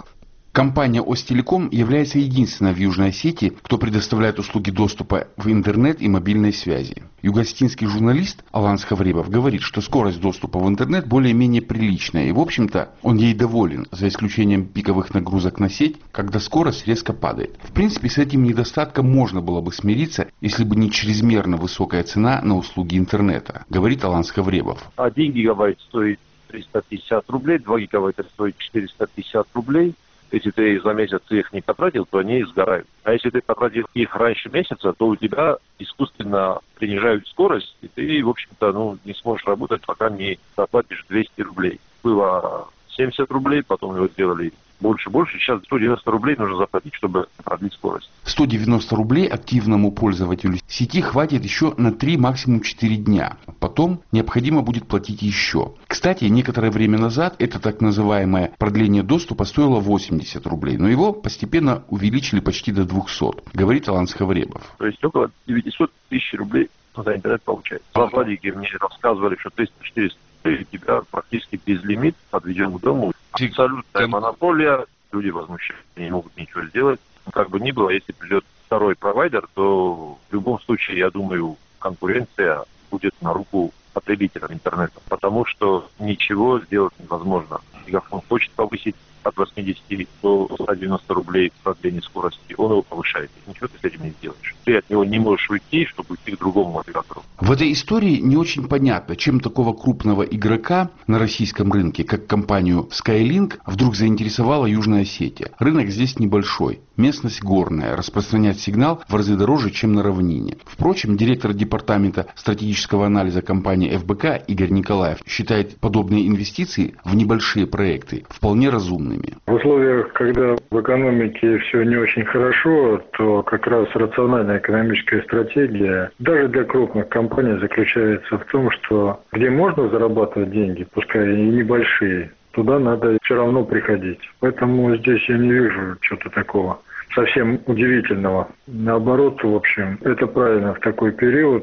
Компания Остелеком является единственной в Южной Осетии, кто предоставляет услуги доступа в интернет и мобильной связи. Юго-осетинский журналист Алан Схавребов говорит, что скорость доступа в интернет более-менее приличная, и, в общем-то, он ей доволен, за исключением пиковых нагрузок на сеть, когда скорость резко падает. В принципе, с этим недостатком можно было бы смириться, если бы не чрезмерно высокая цена на услуги интернета, говорит Алан Схавребов. Один гигабайт стоит триста пятьдесят рублей, два гигабайта стоит четыреста пятьдесят рублей. Если ты за месяц их не потратил, то они сгорают. А если ты потратил их раньше месяца, то у тебя искусственно принижают скорость, и ты, в общем-то, ну, не сможешь работать, пока не заплатишь двести рублей. Было семьдесят рублей, потом его сделали больше-больше. Сейчас сто девяносто рублей нужно заплатить, чтобы продлить скорость. сто девяносто рублей активному пользователю сети хватит еще на три, максимум четыре дня. Потом необходимо будет платить еще. Кстати, некоторое время назад это так называемое продление доступа стоило восемьдесят рублей, но его постепенно увеличили почти до двухсот, говорит Алан Схавребов. То есть около девятьсот тысяч рублей за интернет получается. Владики мне рассказывали, что триста-четыреста рублей у тебя практически безлимит подведен к дому. Абсолютная монополия, люди возмущаются, не могут ничего сделать. Как бы ни было, если придет второй провайдер, то в любом случае, я думаю, конкуренция будет на руку потребителям интернета, потому что ничего сделать невозможно. Мегафон хочет повысить от восьмидесяти до ста девяноста рублей продление скорости, он его повышает. Ничего ты с этим не сделаешь. Ты от него не можешь уйти, чтобы уйти к другому оператору. В этой истории не очень понятно, чем такого крупного игрока на российском рынке, как компанию Skylink, вдруг заинтересовала Южная Осетия. Рынок здесь небольшой, местность горная, распространять сигнал в разы дороже, чем на равнине. Впрочем, директор департамента стратегического анализа компании эф бэ ка Игорь Николаев считает подобные инвестиции в небольшие проекты вполне разумными. В условиях, когда в экономике все не очень хорошо, то как раз рациональная экономическая стратегия даже для крупных компаний заключается в том, что где можно зарабатывать деньги, пускай и небольшие, туда надо все равно приходить. Поэтому здесь я не вижу чего-то такого совсем удивительного. Наоборот, в общем, это правильно в такой период.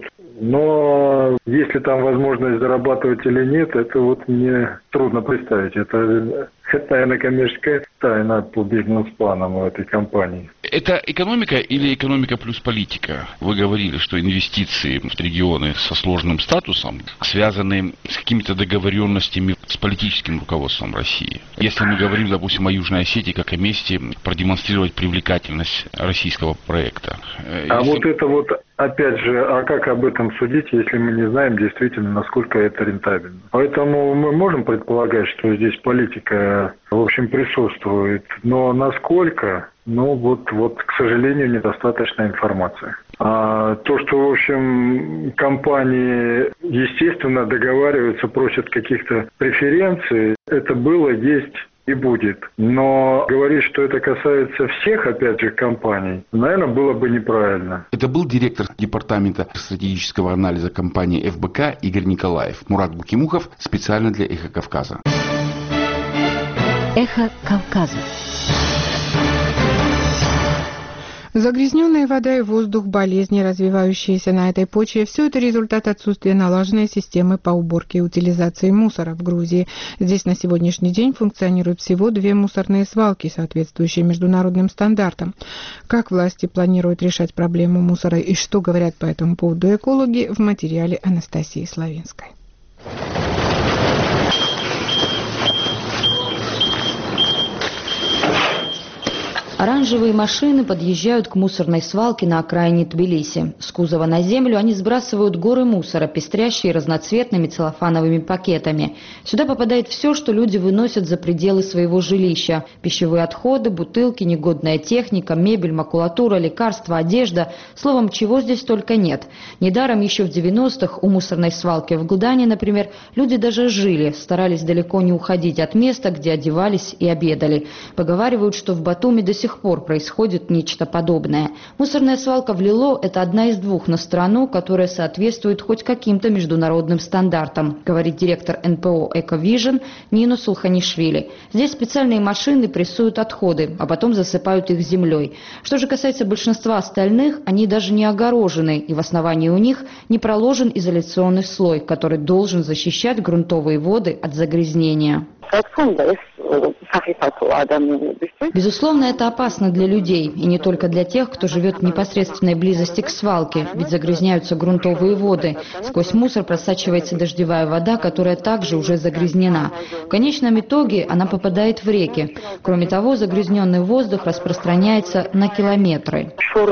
Но если там возможность зарабатывать или нет, это вот мне трудно представить. Это, это наверное, коммерческая тайна по бизнес-планам у этой компании. Это экономика или экономика плюс политика? Вы говорили, что инвестиции в регионы со сложным статусом связаны с какими-то договоренностями с политическим руководством России. Если мы говорим, допустим, о Южной Осетии как о месте продемонстрировать привлекательность российского проекта. А Если... вот это вот, опять же, а как об этом судить, если мы не знаем действительно, насколько это рентабельно? Поэтому мы можем предполагать, что здесь политика, в общем, присутствует, но насколько... Ну, вот, вот, к сожалению, недостаточная информация. А то, что, в общем, компании, естественно, договариваются, просят каких-то преференций, это было, есть и будет. Но говорить, что это касается всех, опять же, компаний, наверное, было бы неправильно. Это был директор департамента стратегического анализа компании эф бэ ка Игорь Николаев. Мурат Букимухов специально для «Эхо Кавказа». «Эхо Кавказа». Загрязненная вода и воздух, болезни, развивающиеся на этой почве – все это результат отсутствия налаженной системы по уборке и утилизации мусора в Грузии. Здесь на сегодняшний день функционируют всего две мусорные свалки, соответствующие международным стандартам. Как власти планируют решать проблему мусора и что говорят по этому поводу экологи, в материале Анастасии Славинской. Оранжевые машины подъезжают к мусорной свалке на окраине Тбилиси. С кузова на землю они сбрасывают горы мусора, пестрящие разноцветными целлофановыми пакетами. Сюда попадает все, что люди выносят за пределы своего жилища. Пищевые отходы, бутылки, негодная техника, мебель, макулатура, лекарства, одежда. Словом, чего здесь только нет. Недаром еще в девяностых у мусорной свалки в Гудане, например, люди даже жили, старались далеко не уходить от места, где одевались и обедали. Поговаривают, что в Батуми до сих пор происходит нечто подобное. Мусорная свалка в Лило – это одна из двух на страну, которая соответствует хоть каким-то международным стандартам, говорит директор эн пэ о «Эковижн» Нина Сулханишвили. Здесь специальные машины прессуют отходы, а потом засыпают их землей. Что же касается большинства остальных, они даже не огорожены, и в основании у них не проложен изоляционный слой, который должен защищать грунтовые воды от загрязнения. Безусловно, это опасно для людей, и не только для тех, кто живет в непосредственной близости к свалке, ведь загрязняются грунтовые воды. Сквозь мусор просачивается дождевая вода, которая также уже загрязнена. В конечном итоге она попадает в реки. Кроме того, загрязненный воздух распространяется на километры.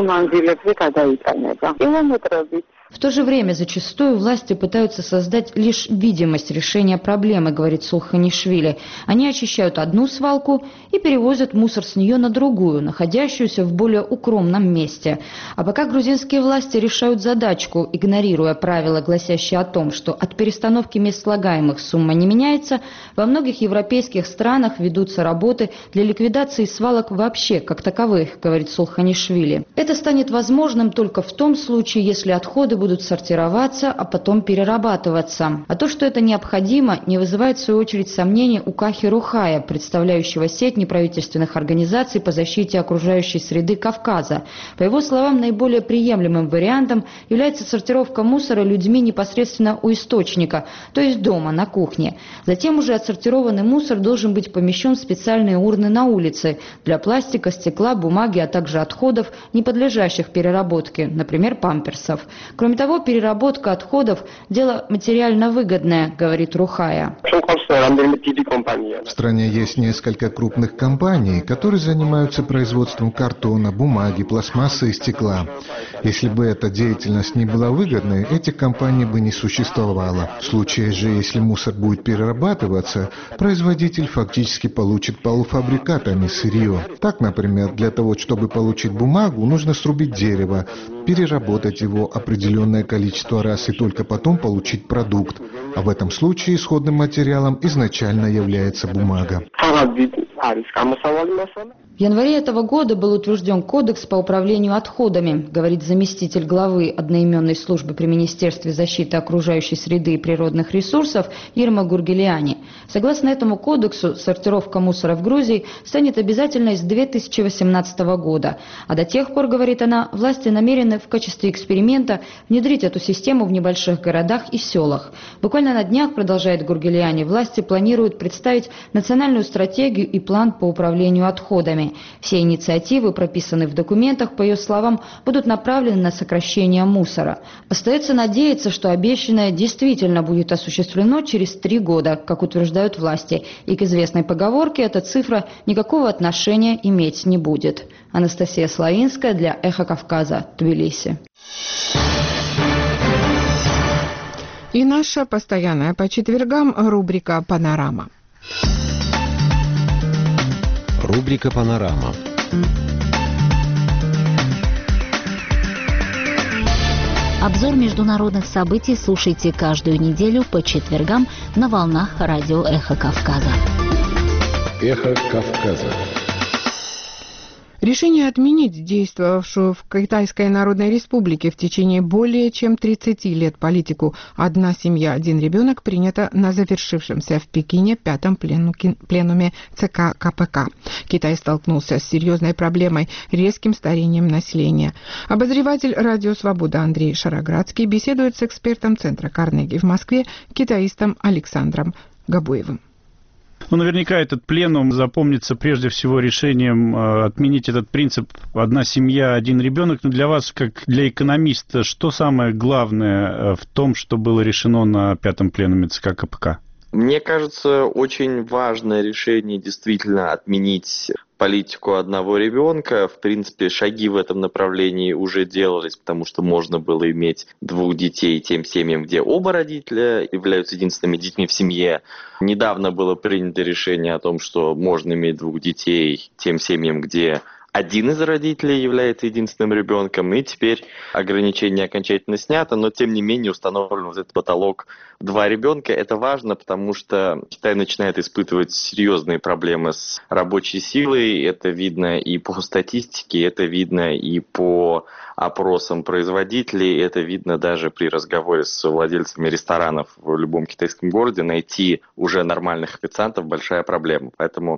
В то же время зачастую власти пытаются создать лишь видимость решения проблемы, говорит Сулханишвили. Они очищают одну свалку и перевозят мусор с нее на другую, находящуюся в более укромном месте. А пока грузинские власти решают задачку, игнорируя правила, гласящие о том, что от перестановки мест слагаемых сумма не меняется, во многих европейских странах ведутся работы для ликвидации свалок вообще как таковых, говорит Сулханишвили. Это станет возможным только в том случае, если отходы будут сортироваться, а потом перерабатываться. А то, что это необходимо, не вызывает в свою очередь сомнений у Кахи Рухая, представляющего сеть неправительственных организаций по защите окружающей среды Кавказа. По его словам, наиболее приемлемым вариантом является сортировка мусора людьми непосредственно у источника, то есть дома, на кухне. Затем уже отсортированный мусор должен быть помещен в специальные урны на улице для пластика, стекла, бумаги, а также отходов, не подлежащих переработке, например, памперсов. Кроме того, переработка отходов – дело материально выгодное, говорит Рухая. В стране есть несколько крупных компаний, которые занимаются производством картона, бумаги, пластмассы и стекла. Если бы эта деятельность не была выгодной, этих компаний бы не существовало. В случае же, если мусор будет перерабатываться, производитель фактически получит полуфабрикат, а не сырье. Так, например, для того, чтобы получить бумагу, нужно срубить дерево, переработать его определенное количество раз и только потом получить продукт. А в этом случае исходным материалом изначально является бумага. В январе этого года был утвержден Кодекс по управлению отходами, говорит заместитель главы одноименной службы при Министерстве защиты окружающей среды и природных ресурсов Ирма Гургелиани. Согласно этому кодексу, сортировка мусора в Грузии станет обязательной с две тысячи восемнадцатого года. А до тех пор, говорит она, власти намерены в качестве эксперимента внедрить эту систему в небольших городах и селах. Буквально на днях, продолжает Гургелиани, власти планируют представить национальную стратегию и план по управлению отходами. Все инициативы, прописанные в документах, по ее словам, будут направлены на сокращение мусора. Остается надеяться, что обещанное действительно будет осуществлено через три года, как утверждают власти, и к известной поговорке эта цифра никакого отношения иметь не будет. Анастасия Славинская для «Эхо Кавказа», Тбилиси. И наша постоянная по четвергам рубрика «Панорама». Рубрика «Панорама». Обзор международных событий слушайте каждую неделю по четвергам на волнах радио «Эхо Кавказа». «Эхо Кавказа». Решение отменить действовавшую в Китайской Народной Республике в течение более чем тридцати лет политику «одна семья, один ребенок» принято на завершившемся в Пекине пятом пленуме ЦК КПК. Китай столкнулся с серьезной проблемой – резким старением населения. Обозреватель «Радио Свобода» Андрей Шароградский беседует с экспертом Центра Карнеги в Москве, китаистом Александром Габуевым. Ну, наверняка этот пленум запомнится прежде всего решением э, отменить этот принцип «одна семья, один ребенок». Но для вас, как для экономиста, что самое главное э, в том, что было решено на пятом пленуме ЦК КПК? Мне кажется, очень важное решение действительно отменить политику одного ребенка. В принципе, шаги в этом направлении уже делались, потому что можно было иметь двух детей тем семьям, где оба родителя являются единственными детьми в семье. Недавно было принято решение о том, что можно иметь двух детей тем семьям, где один из родителей является единственным ребенком, и теперь ограничение окончательно снято, но тем не менее установлен вот этот потолок два ребенка. Это важно, потому что Китай начинает испытывать серьезные проблемы с рабочей силой. Это видно и по статистике, это видно и по опросам производителей, это видно даже при разговоре с владельцами ресторанов в любом китайском городе. Найти уже нормальных официантов – большая проблема. Поэтому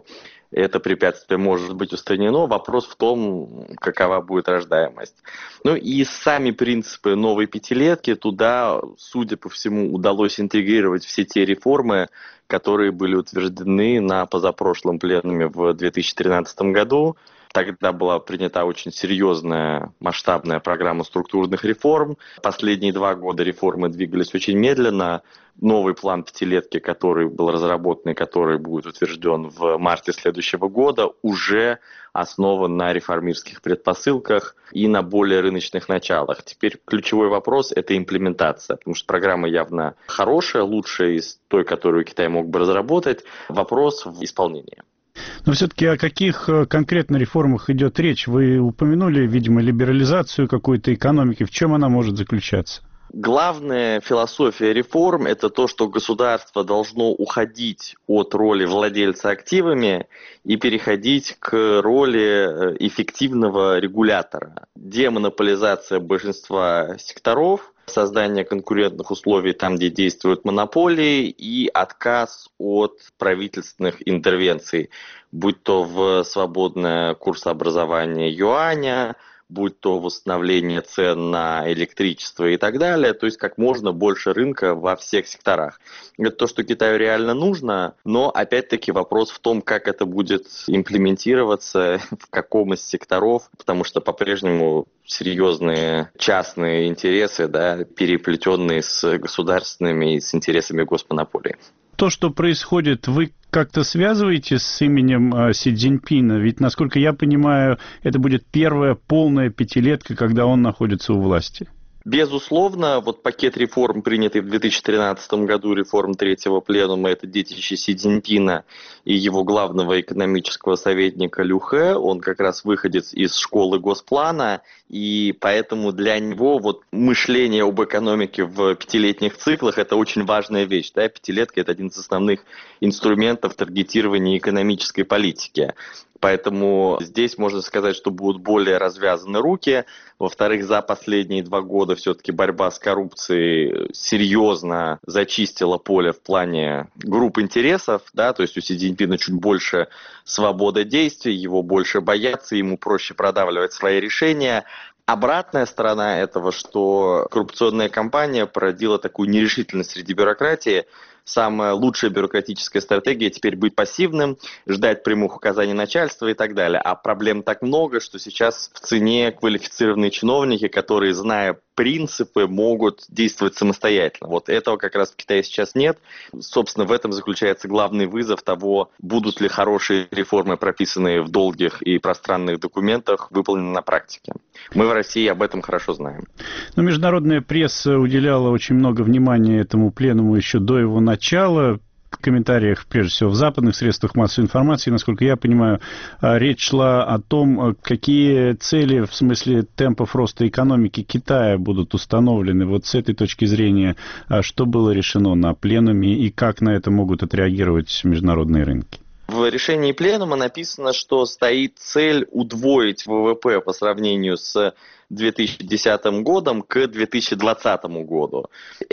это препятствие может быть устранено. Вопрос в том, какова будет рождаемость. Ну и сами принципы новой пятилетки, туда, судя по всему, удалось интегрировать все те реформы, которые были утверждены на позапрошлом пленуме в две тысячи тринадцатом году. Тогда была принята очень серьезная масштабная программа структурных реформ. Последние два года реформы двигались очень медленно. Новый план пятилетки, который был разработан и который будет утвержден в марте следующего года, уже основан на реформистских предпосылках и на более рыночных началах. Теперь ключевой вопрос – это имплементация, потому что программа явно хорошая, лучшая из той, которую Китай мог бы разработать. Вопрос в исполнении. Но все-таки о каких конкретно реформах идет речь? Вы упомянули, видимо, либерализацию какой-то экономики. В чем она может заключаться? Главная философия реформ – это то, что государство должно уходить от роли владельца активами и переходить к роли эффективного регулятора. Демонополизация большинства секторов, создание конкурентных условий там, где действуют монополии, и отказ от правительственных интервенций, будь то в свободное курсообразование юаня, будь то восстановление цен на электричество и так далее, то есть как можно больше рынка во всех секторах. Это то, что Китаю реально нужно, но опять-таки вопрос в том, как это будет имплементироваться, в каком из секторов, потому что по-прежнему серьезные частные интересы, да, переплетенные с государственными и с интересами госмонополии. То, что происходит, вы как-то связываете с именем э, Си Цзиньпина? Ведь, насколько я понимаю, это будет первая полная пятилетка, когда он находится у власти. Безусловно, вот пакет реформ, принятый в две тысячи тринадцатом году, реформ третьего пленума, это детище Си Цзиньпина и его главного экономического советника Лю Хэ. Он как раз выходец из школы Госплана, и поэтому для него вот мышление об экономике в пятилетних циклах – это очень важная вещь. Да? Пятилетка – это один из основных инструментов таргетирования экономической политики. Поэтому здесь можно сказать, что будут более развязаны руки. Во-вторых, за последние два года все-таки борьба с коррупцией серьезно зачистила поле в плане групп интересов. Да? То есть у Си Цзиньпина чуть больше свобода действий, его больше боятся, ему проще продавливать свои решения. Обратная сторона этого, что коррупционная кампания породила такую нерешительность среди бюрократии. Самая лучшая бюрократическая стратегия теперь быть пассивным, ждать прямых указаний начальства и так далее. А проблем так много, что сейчас в цене квалифицированные чиновники, которые, зная принципы, могут действовать самостоятельно. Вот этого как раз в Китае сейчас нет. Собственно, в этом заключается главный вызов того, будут ли хорошие реформы, прописанные в долгих и пространных документах, выполнены на практике. Мы в России об этом хорошо знаем. Но международная пресса уделяла очень много внимания этому пленуму еще до его начала. В комментариях, прежде всего, в западных средствах массовой информации, насколько я понимаю, речь шла о том, какие цели в смысле темпов роста экономики Китая будут установлены. Вот с этой точки зрения, что было решено на пленуме и как на это могут отреагировать международные рынки? В решении пленума написано, что стоит цель удвоить ВВП по сравнению с две тысячи десятым годом к две тысячи двадцатому году.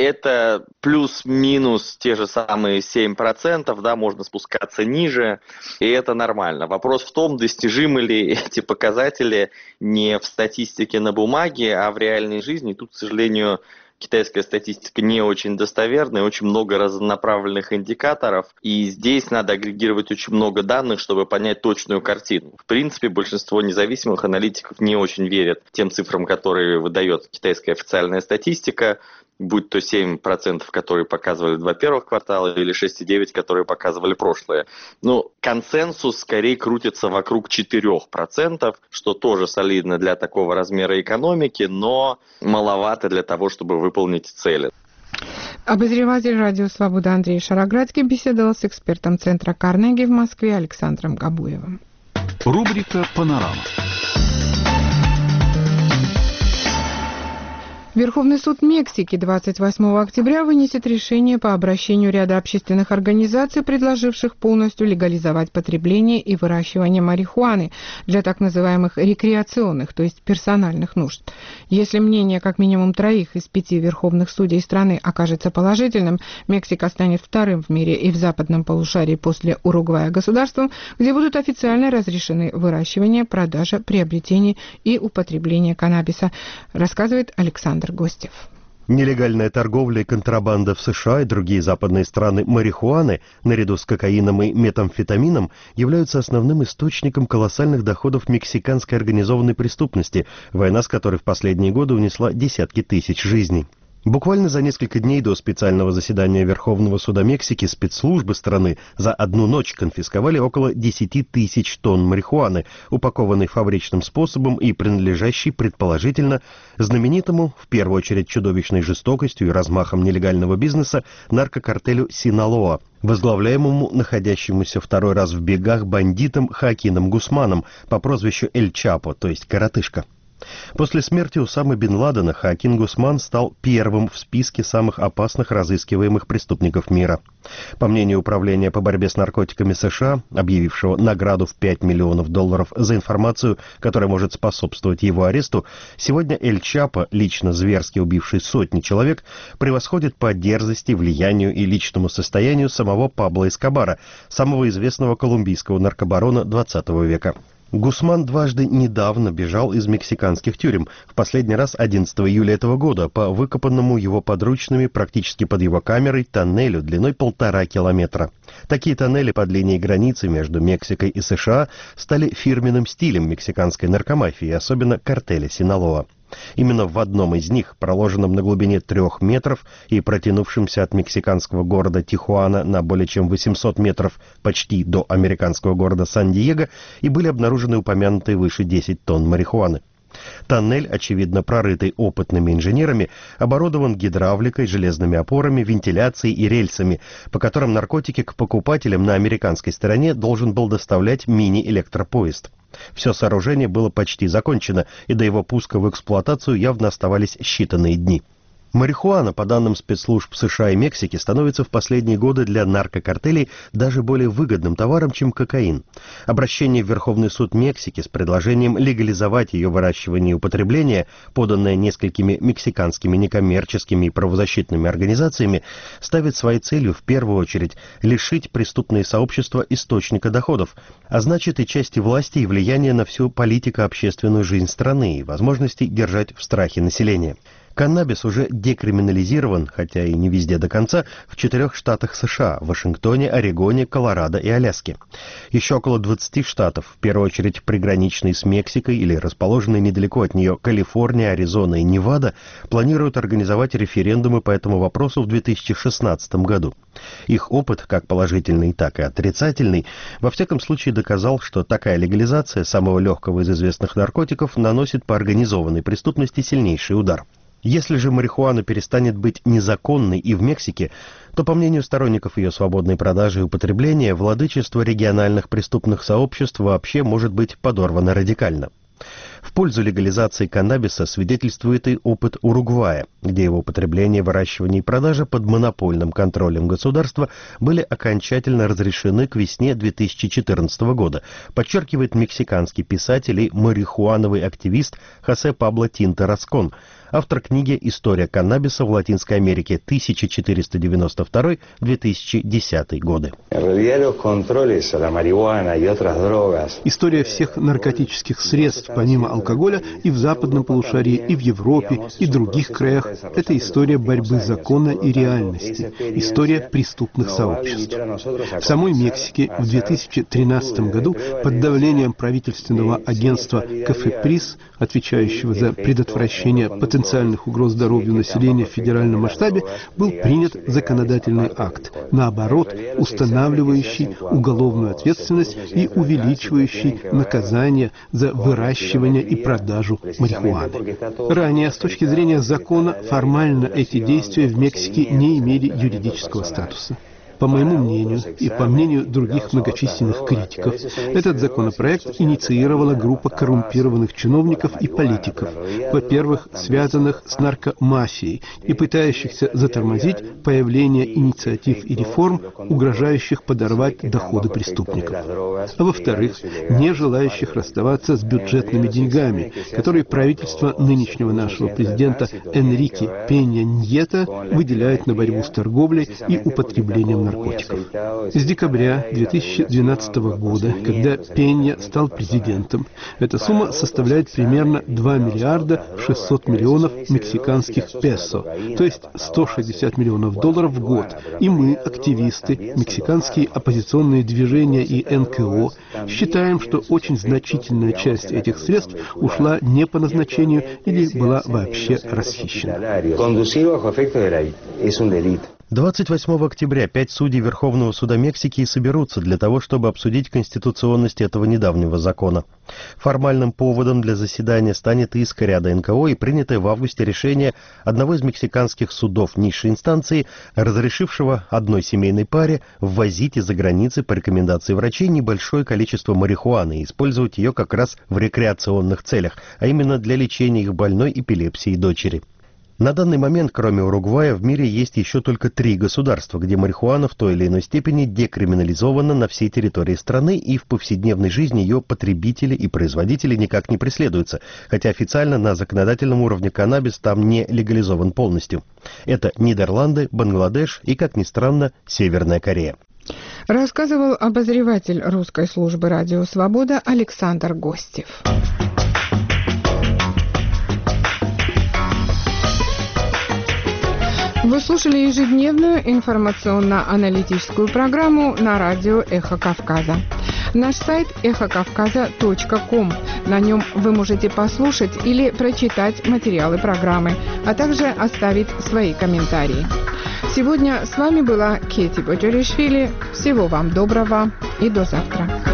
Это плюс-минус те же самые семь процентов, да, можно спускаться ниже, и это нормально. Вопрос в том, достижимы ли эти показатели не в статистике на бумаге, а в реальной жизни. Тут, к сожалению, китайская статистика не очень достоверная, очень много разнонаправленных индикаторов, и здесь надо агрегировать очень много данных, чтобы понять точную картину. В принципе, большинство независимых аналитиков не очень верят тем цифрам, которые выдает китайская официальная статистика, будь то семь процентов, которые показывали два первых квартала, или шесть целых девять десятых, которые показывали прошлые. Ну, консенсус скорее крутится вокруг четырех процентов, что тоже солидно для такого размера экономики, но маловато для того, чтобы выполнить цели. Обозреватель радио «Свобода» Андрей Шароградский беседовал с экспертом Центра Карнеги в Москве Александром Габуевым. Рубрика «Панорама». Верховный суд Мексики двадцать восьмого октября вынесет решение по обращению ряда общественных организаций, предложивших полностью легализовать потребление и выращивание марихуаны для так называемых рекреационных, то есть персональных нужд. Если мнение как минимум троих из пяти верховных судей страны окажется положительным, Мексика станет вторым в мире и в западном полушарии после Уругвая государством, где будут официально разрешены выращивание, продажа, приобретение и употребление каннабиса, рассказывает Александр Гостев. Нелегальная торговля и контрабанда в США и другие западные страны марихуаны, наряду с кокаином и метамфетамином, являются основным источником колоссальных доходов мексиканской организованной преступности, война с которой в последние годы унесла десятки тысяч жизней. Буквально за несколько дней до специального заседания Верховного суда Мексики спецслужбы страны за одну ночь конфисковали около десять тысяч тонн марихуаны, упакованной фабричным способом и принадлежащей, предположительно, знаменитому, в первую очередь чудовищной жестокостью и размахом нелегального бизнеса, наркокартелю Синалоа, возглавляемому находящемуся второй раз в бегах бандитом Хоакином Гусманом по прозвищу Эль Чапо, то есть коротышка. После смерти Усамы бен Ладена Хоакин Гусман стал первым в списке самых опасных разыскиваемых преступников мира. По мнению Управления по борьбе с наркотиками США, объявившего награду в пять миллионов долларов за информацию, которая может способствовать его аресту, сегодня Эль Чапо, лично зверски убивший сотни человек, превосходит по дерзости, влиянию и личному состоянию самого Пабло Эскобара, самого известного колумбийского наркобарона двадцатого века. Гусман дважды недавно бежал из мексиканских тюрем, в последний раз одиннадцатого июля этого года по выкопанному его подручными практически под его камерой тоннелю длиной полтора километра. Такие тоннели под линией границы между Мексикой и США стали фирменным стилем мексиканской наркомафии, особенно картеля Синалоа. Именно в одном из них, проложенном на глубине трех метров и протянувшемся от мексиканского города Тихуана на более чем восемьсот метров почти до американского города Сан-Диего, и были обнаружены упомянутые выше десять тонн марихуаны. Тоннель, очевидно прорытый опытными инженерами, оборудован гидравликой, железными опорами, вентиляцией и рельсами, по которым наркотики к покупателям на американской стороне должен был доставлять мини-электропоезд. Все сооружение было почти закончено, и до его пуска в эксплуатацию явно оставались считанные дни. Марихуана, по данным спецслужб США и Мексики, становится в последние годы для наркокартелей даже более выгодным товаром, чем кокаин. Обращение в Верховный суд Мексики с предложением легализовать ее выращивание и употребление, поданное несколькими мексиканскими некоммерческими и правозащитными организациями, ставит своей целью в первую очередь лишить преступные сообщества источника доходов, а значит и части власти и влияния на всю политико-общественную жизнь страны и возможности держать в страхе население. Каннабис уже декриминализирован, хотя и не везде до конца, в четырех штатах США – Вашингтоне, Орегоне, Колорадо и Аляске. Еще около двадцати штатов, в первую очередь приграничные с Мексикой или расположенные недалеко от нее Калифорния, Аризона и Невада, планируют организовать референдумы по этому вопросу в две тысячи шестнадцатом году. Их опыт, как положительный, так и отрицательный, во всяком случае доказал, что такая легализация самого легкого из известных наркотиков наносит по организованной преступности сильнейший удар. Если же марихуана перестанет быть незаконной и в Мексике, то, по мнению сторонников ее свободной продажи и употребления, владычество региональных преступных сообществ вообще может быть подорвано радикально. В пользу легализации каннабиса свидетельствует и опыт Уругвая, где его употребление, выращивание и продажа под монопольным контролем государства были окончательно разрешены к весне две тысячи четырнадцатого года, подчеркивает мексиканский писатель и марихуановый активист Хосе Пабло Тинто Раскон, автор книги «История каннабиса в Латинской Америке тысяча четыреста девяносто второй — две тысячи десятый годы. История всех наркотических средств, помимо алкоголя, и в западном полушарии, и в Европе, и других краях – это история борьбы закона и реальности, история преступных сообществ. В самой Мексике в две тысячи тринадцатом году под давлением правительственного агентства «Кофеприс», отвечающего за предотвращение потенциальных угроз здоровью населения в федеральном масштабе, был принят законодательный акт, наоборот, устанавливающий уголовную ответственность и увеличивающий наказание за выращивание и продажу марихуаны. Ранее, с точки зрения закона, формально эти действия в Мексике не имели юридического статуса. По моему мнению и по мнению других многочисленных критиков, этот законопроект инициировала группа коррумпированных чиновников и политиков, во-первых, связанных с наркомафией и пытающихся затормозить появление инициатив и реформ, угрожающих подорвать доходы преступников, а во-вторых, не желающих расставаться с бюджетными деньгами, которые правительство нынешнего нашего президента Энрике Пенья Ньета выделяет на борьбу с торговлей и употреблением наркотиков. С декабря две тысячи двенадцатого года, когда Пенья стал президентом, эта сумма составляет примерно два миллиарда шестьсот миллионов мексиканских песо, то есть сто шестьдесят миллионов долларов в год. И мы, активисты, мексиканские оппозиционные движения и эн ка о, считаем, что очень значительная часть этих средств ушла не по назначению или была вообще расхищена. двадцать восьмого октября пять судей Верховного суда Мексики соберутся для того, чтобы обсудить конституционность этого недавнего закона. Формальным поводом для заседания станет иск ряда эн ка о и принятое в августе решение одного из мексиканских судов низшей инстанции, разрешившего одной семейной паре ввозить из-за границы по рекомендации врачей небольшое количество марихуаны и использовать ее как раз в рекреационных целях, а именно для лечения их больной эпилепсией дочери. На данный момент, кроме Уругвая, в мире есть еще только три государства, где марихуана в той или иной степени декриминализована на всей территории страны, и в повседневной жизни ее потребители и производители никак не преследуются, хотя официально на законодательном уровне каннабис там не легализован полностью. Это Нидерланды, Бангладеш и, как ни странно, Северная Корея. Рассказывал обозреватель русской службы «Радио Свобода» Александр Гостев. Вы слушали ежедневную информационно-аналитическую программу на радио «Эхо Кавказа». Наш сайт эхо кавказа точка ком. На нем вы можете послушать или прочитать материалы программы, а также оставить свои комментарии. Сегодня с вами была Кети Боджаришвили. Всего вам доброго и до завтра.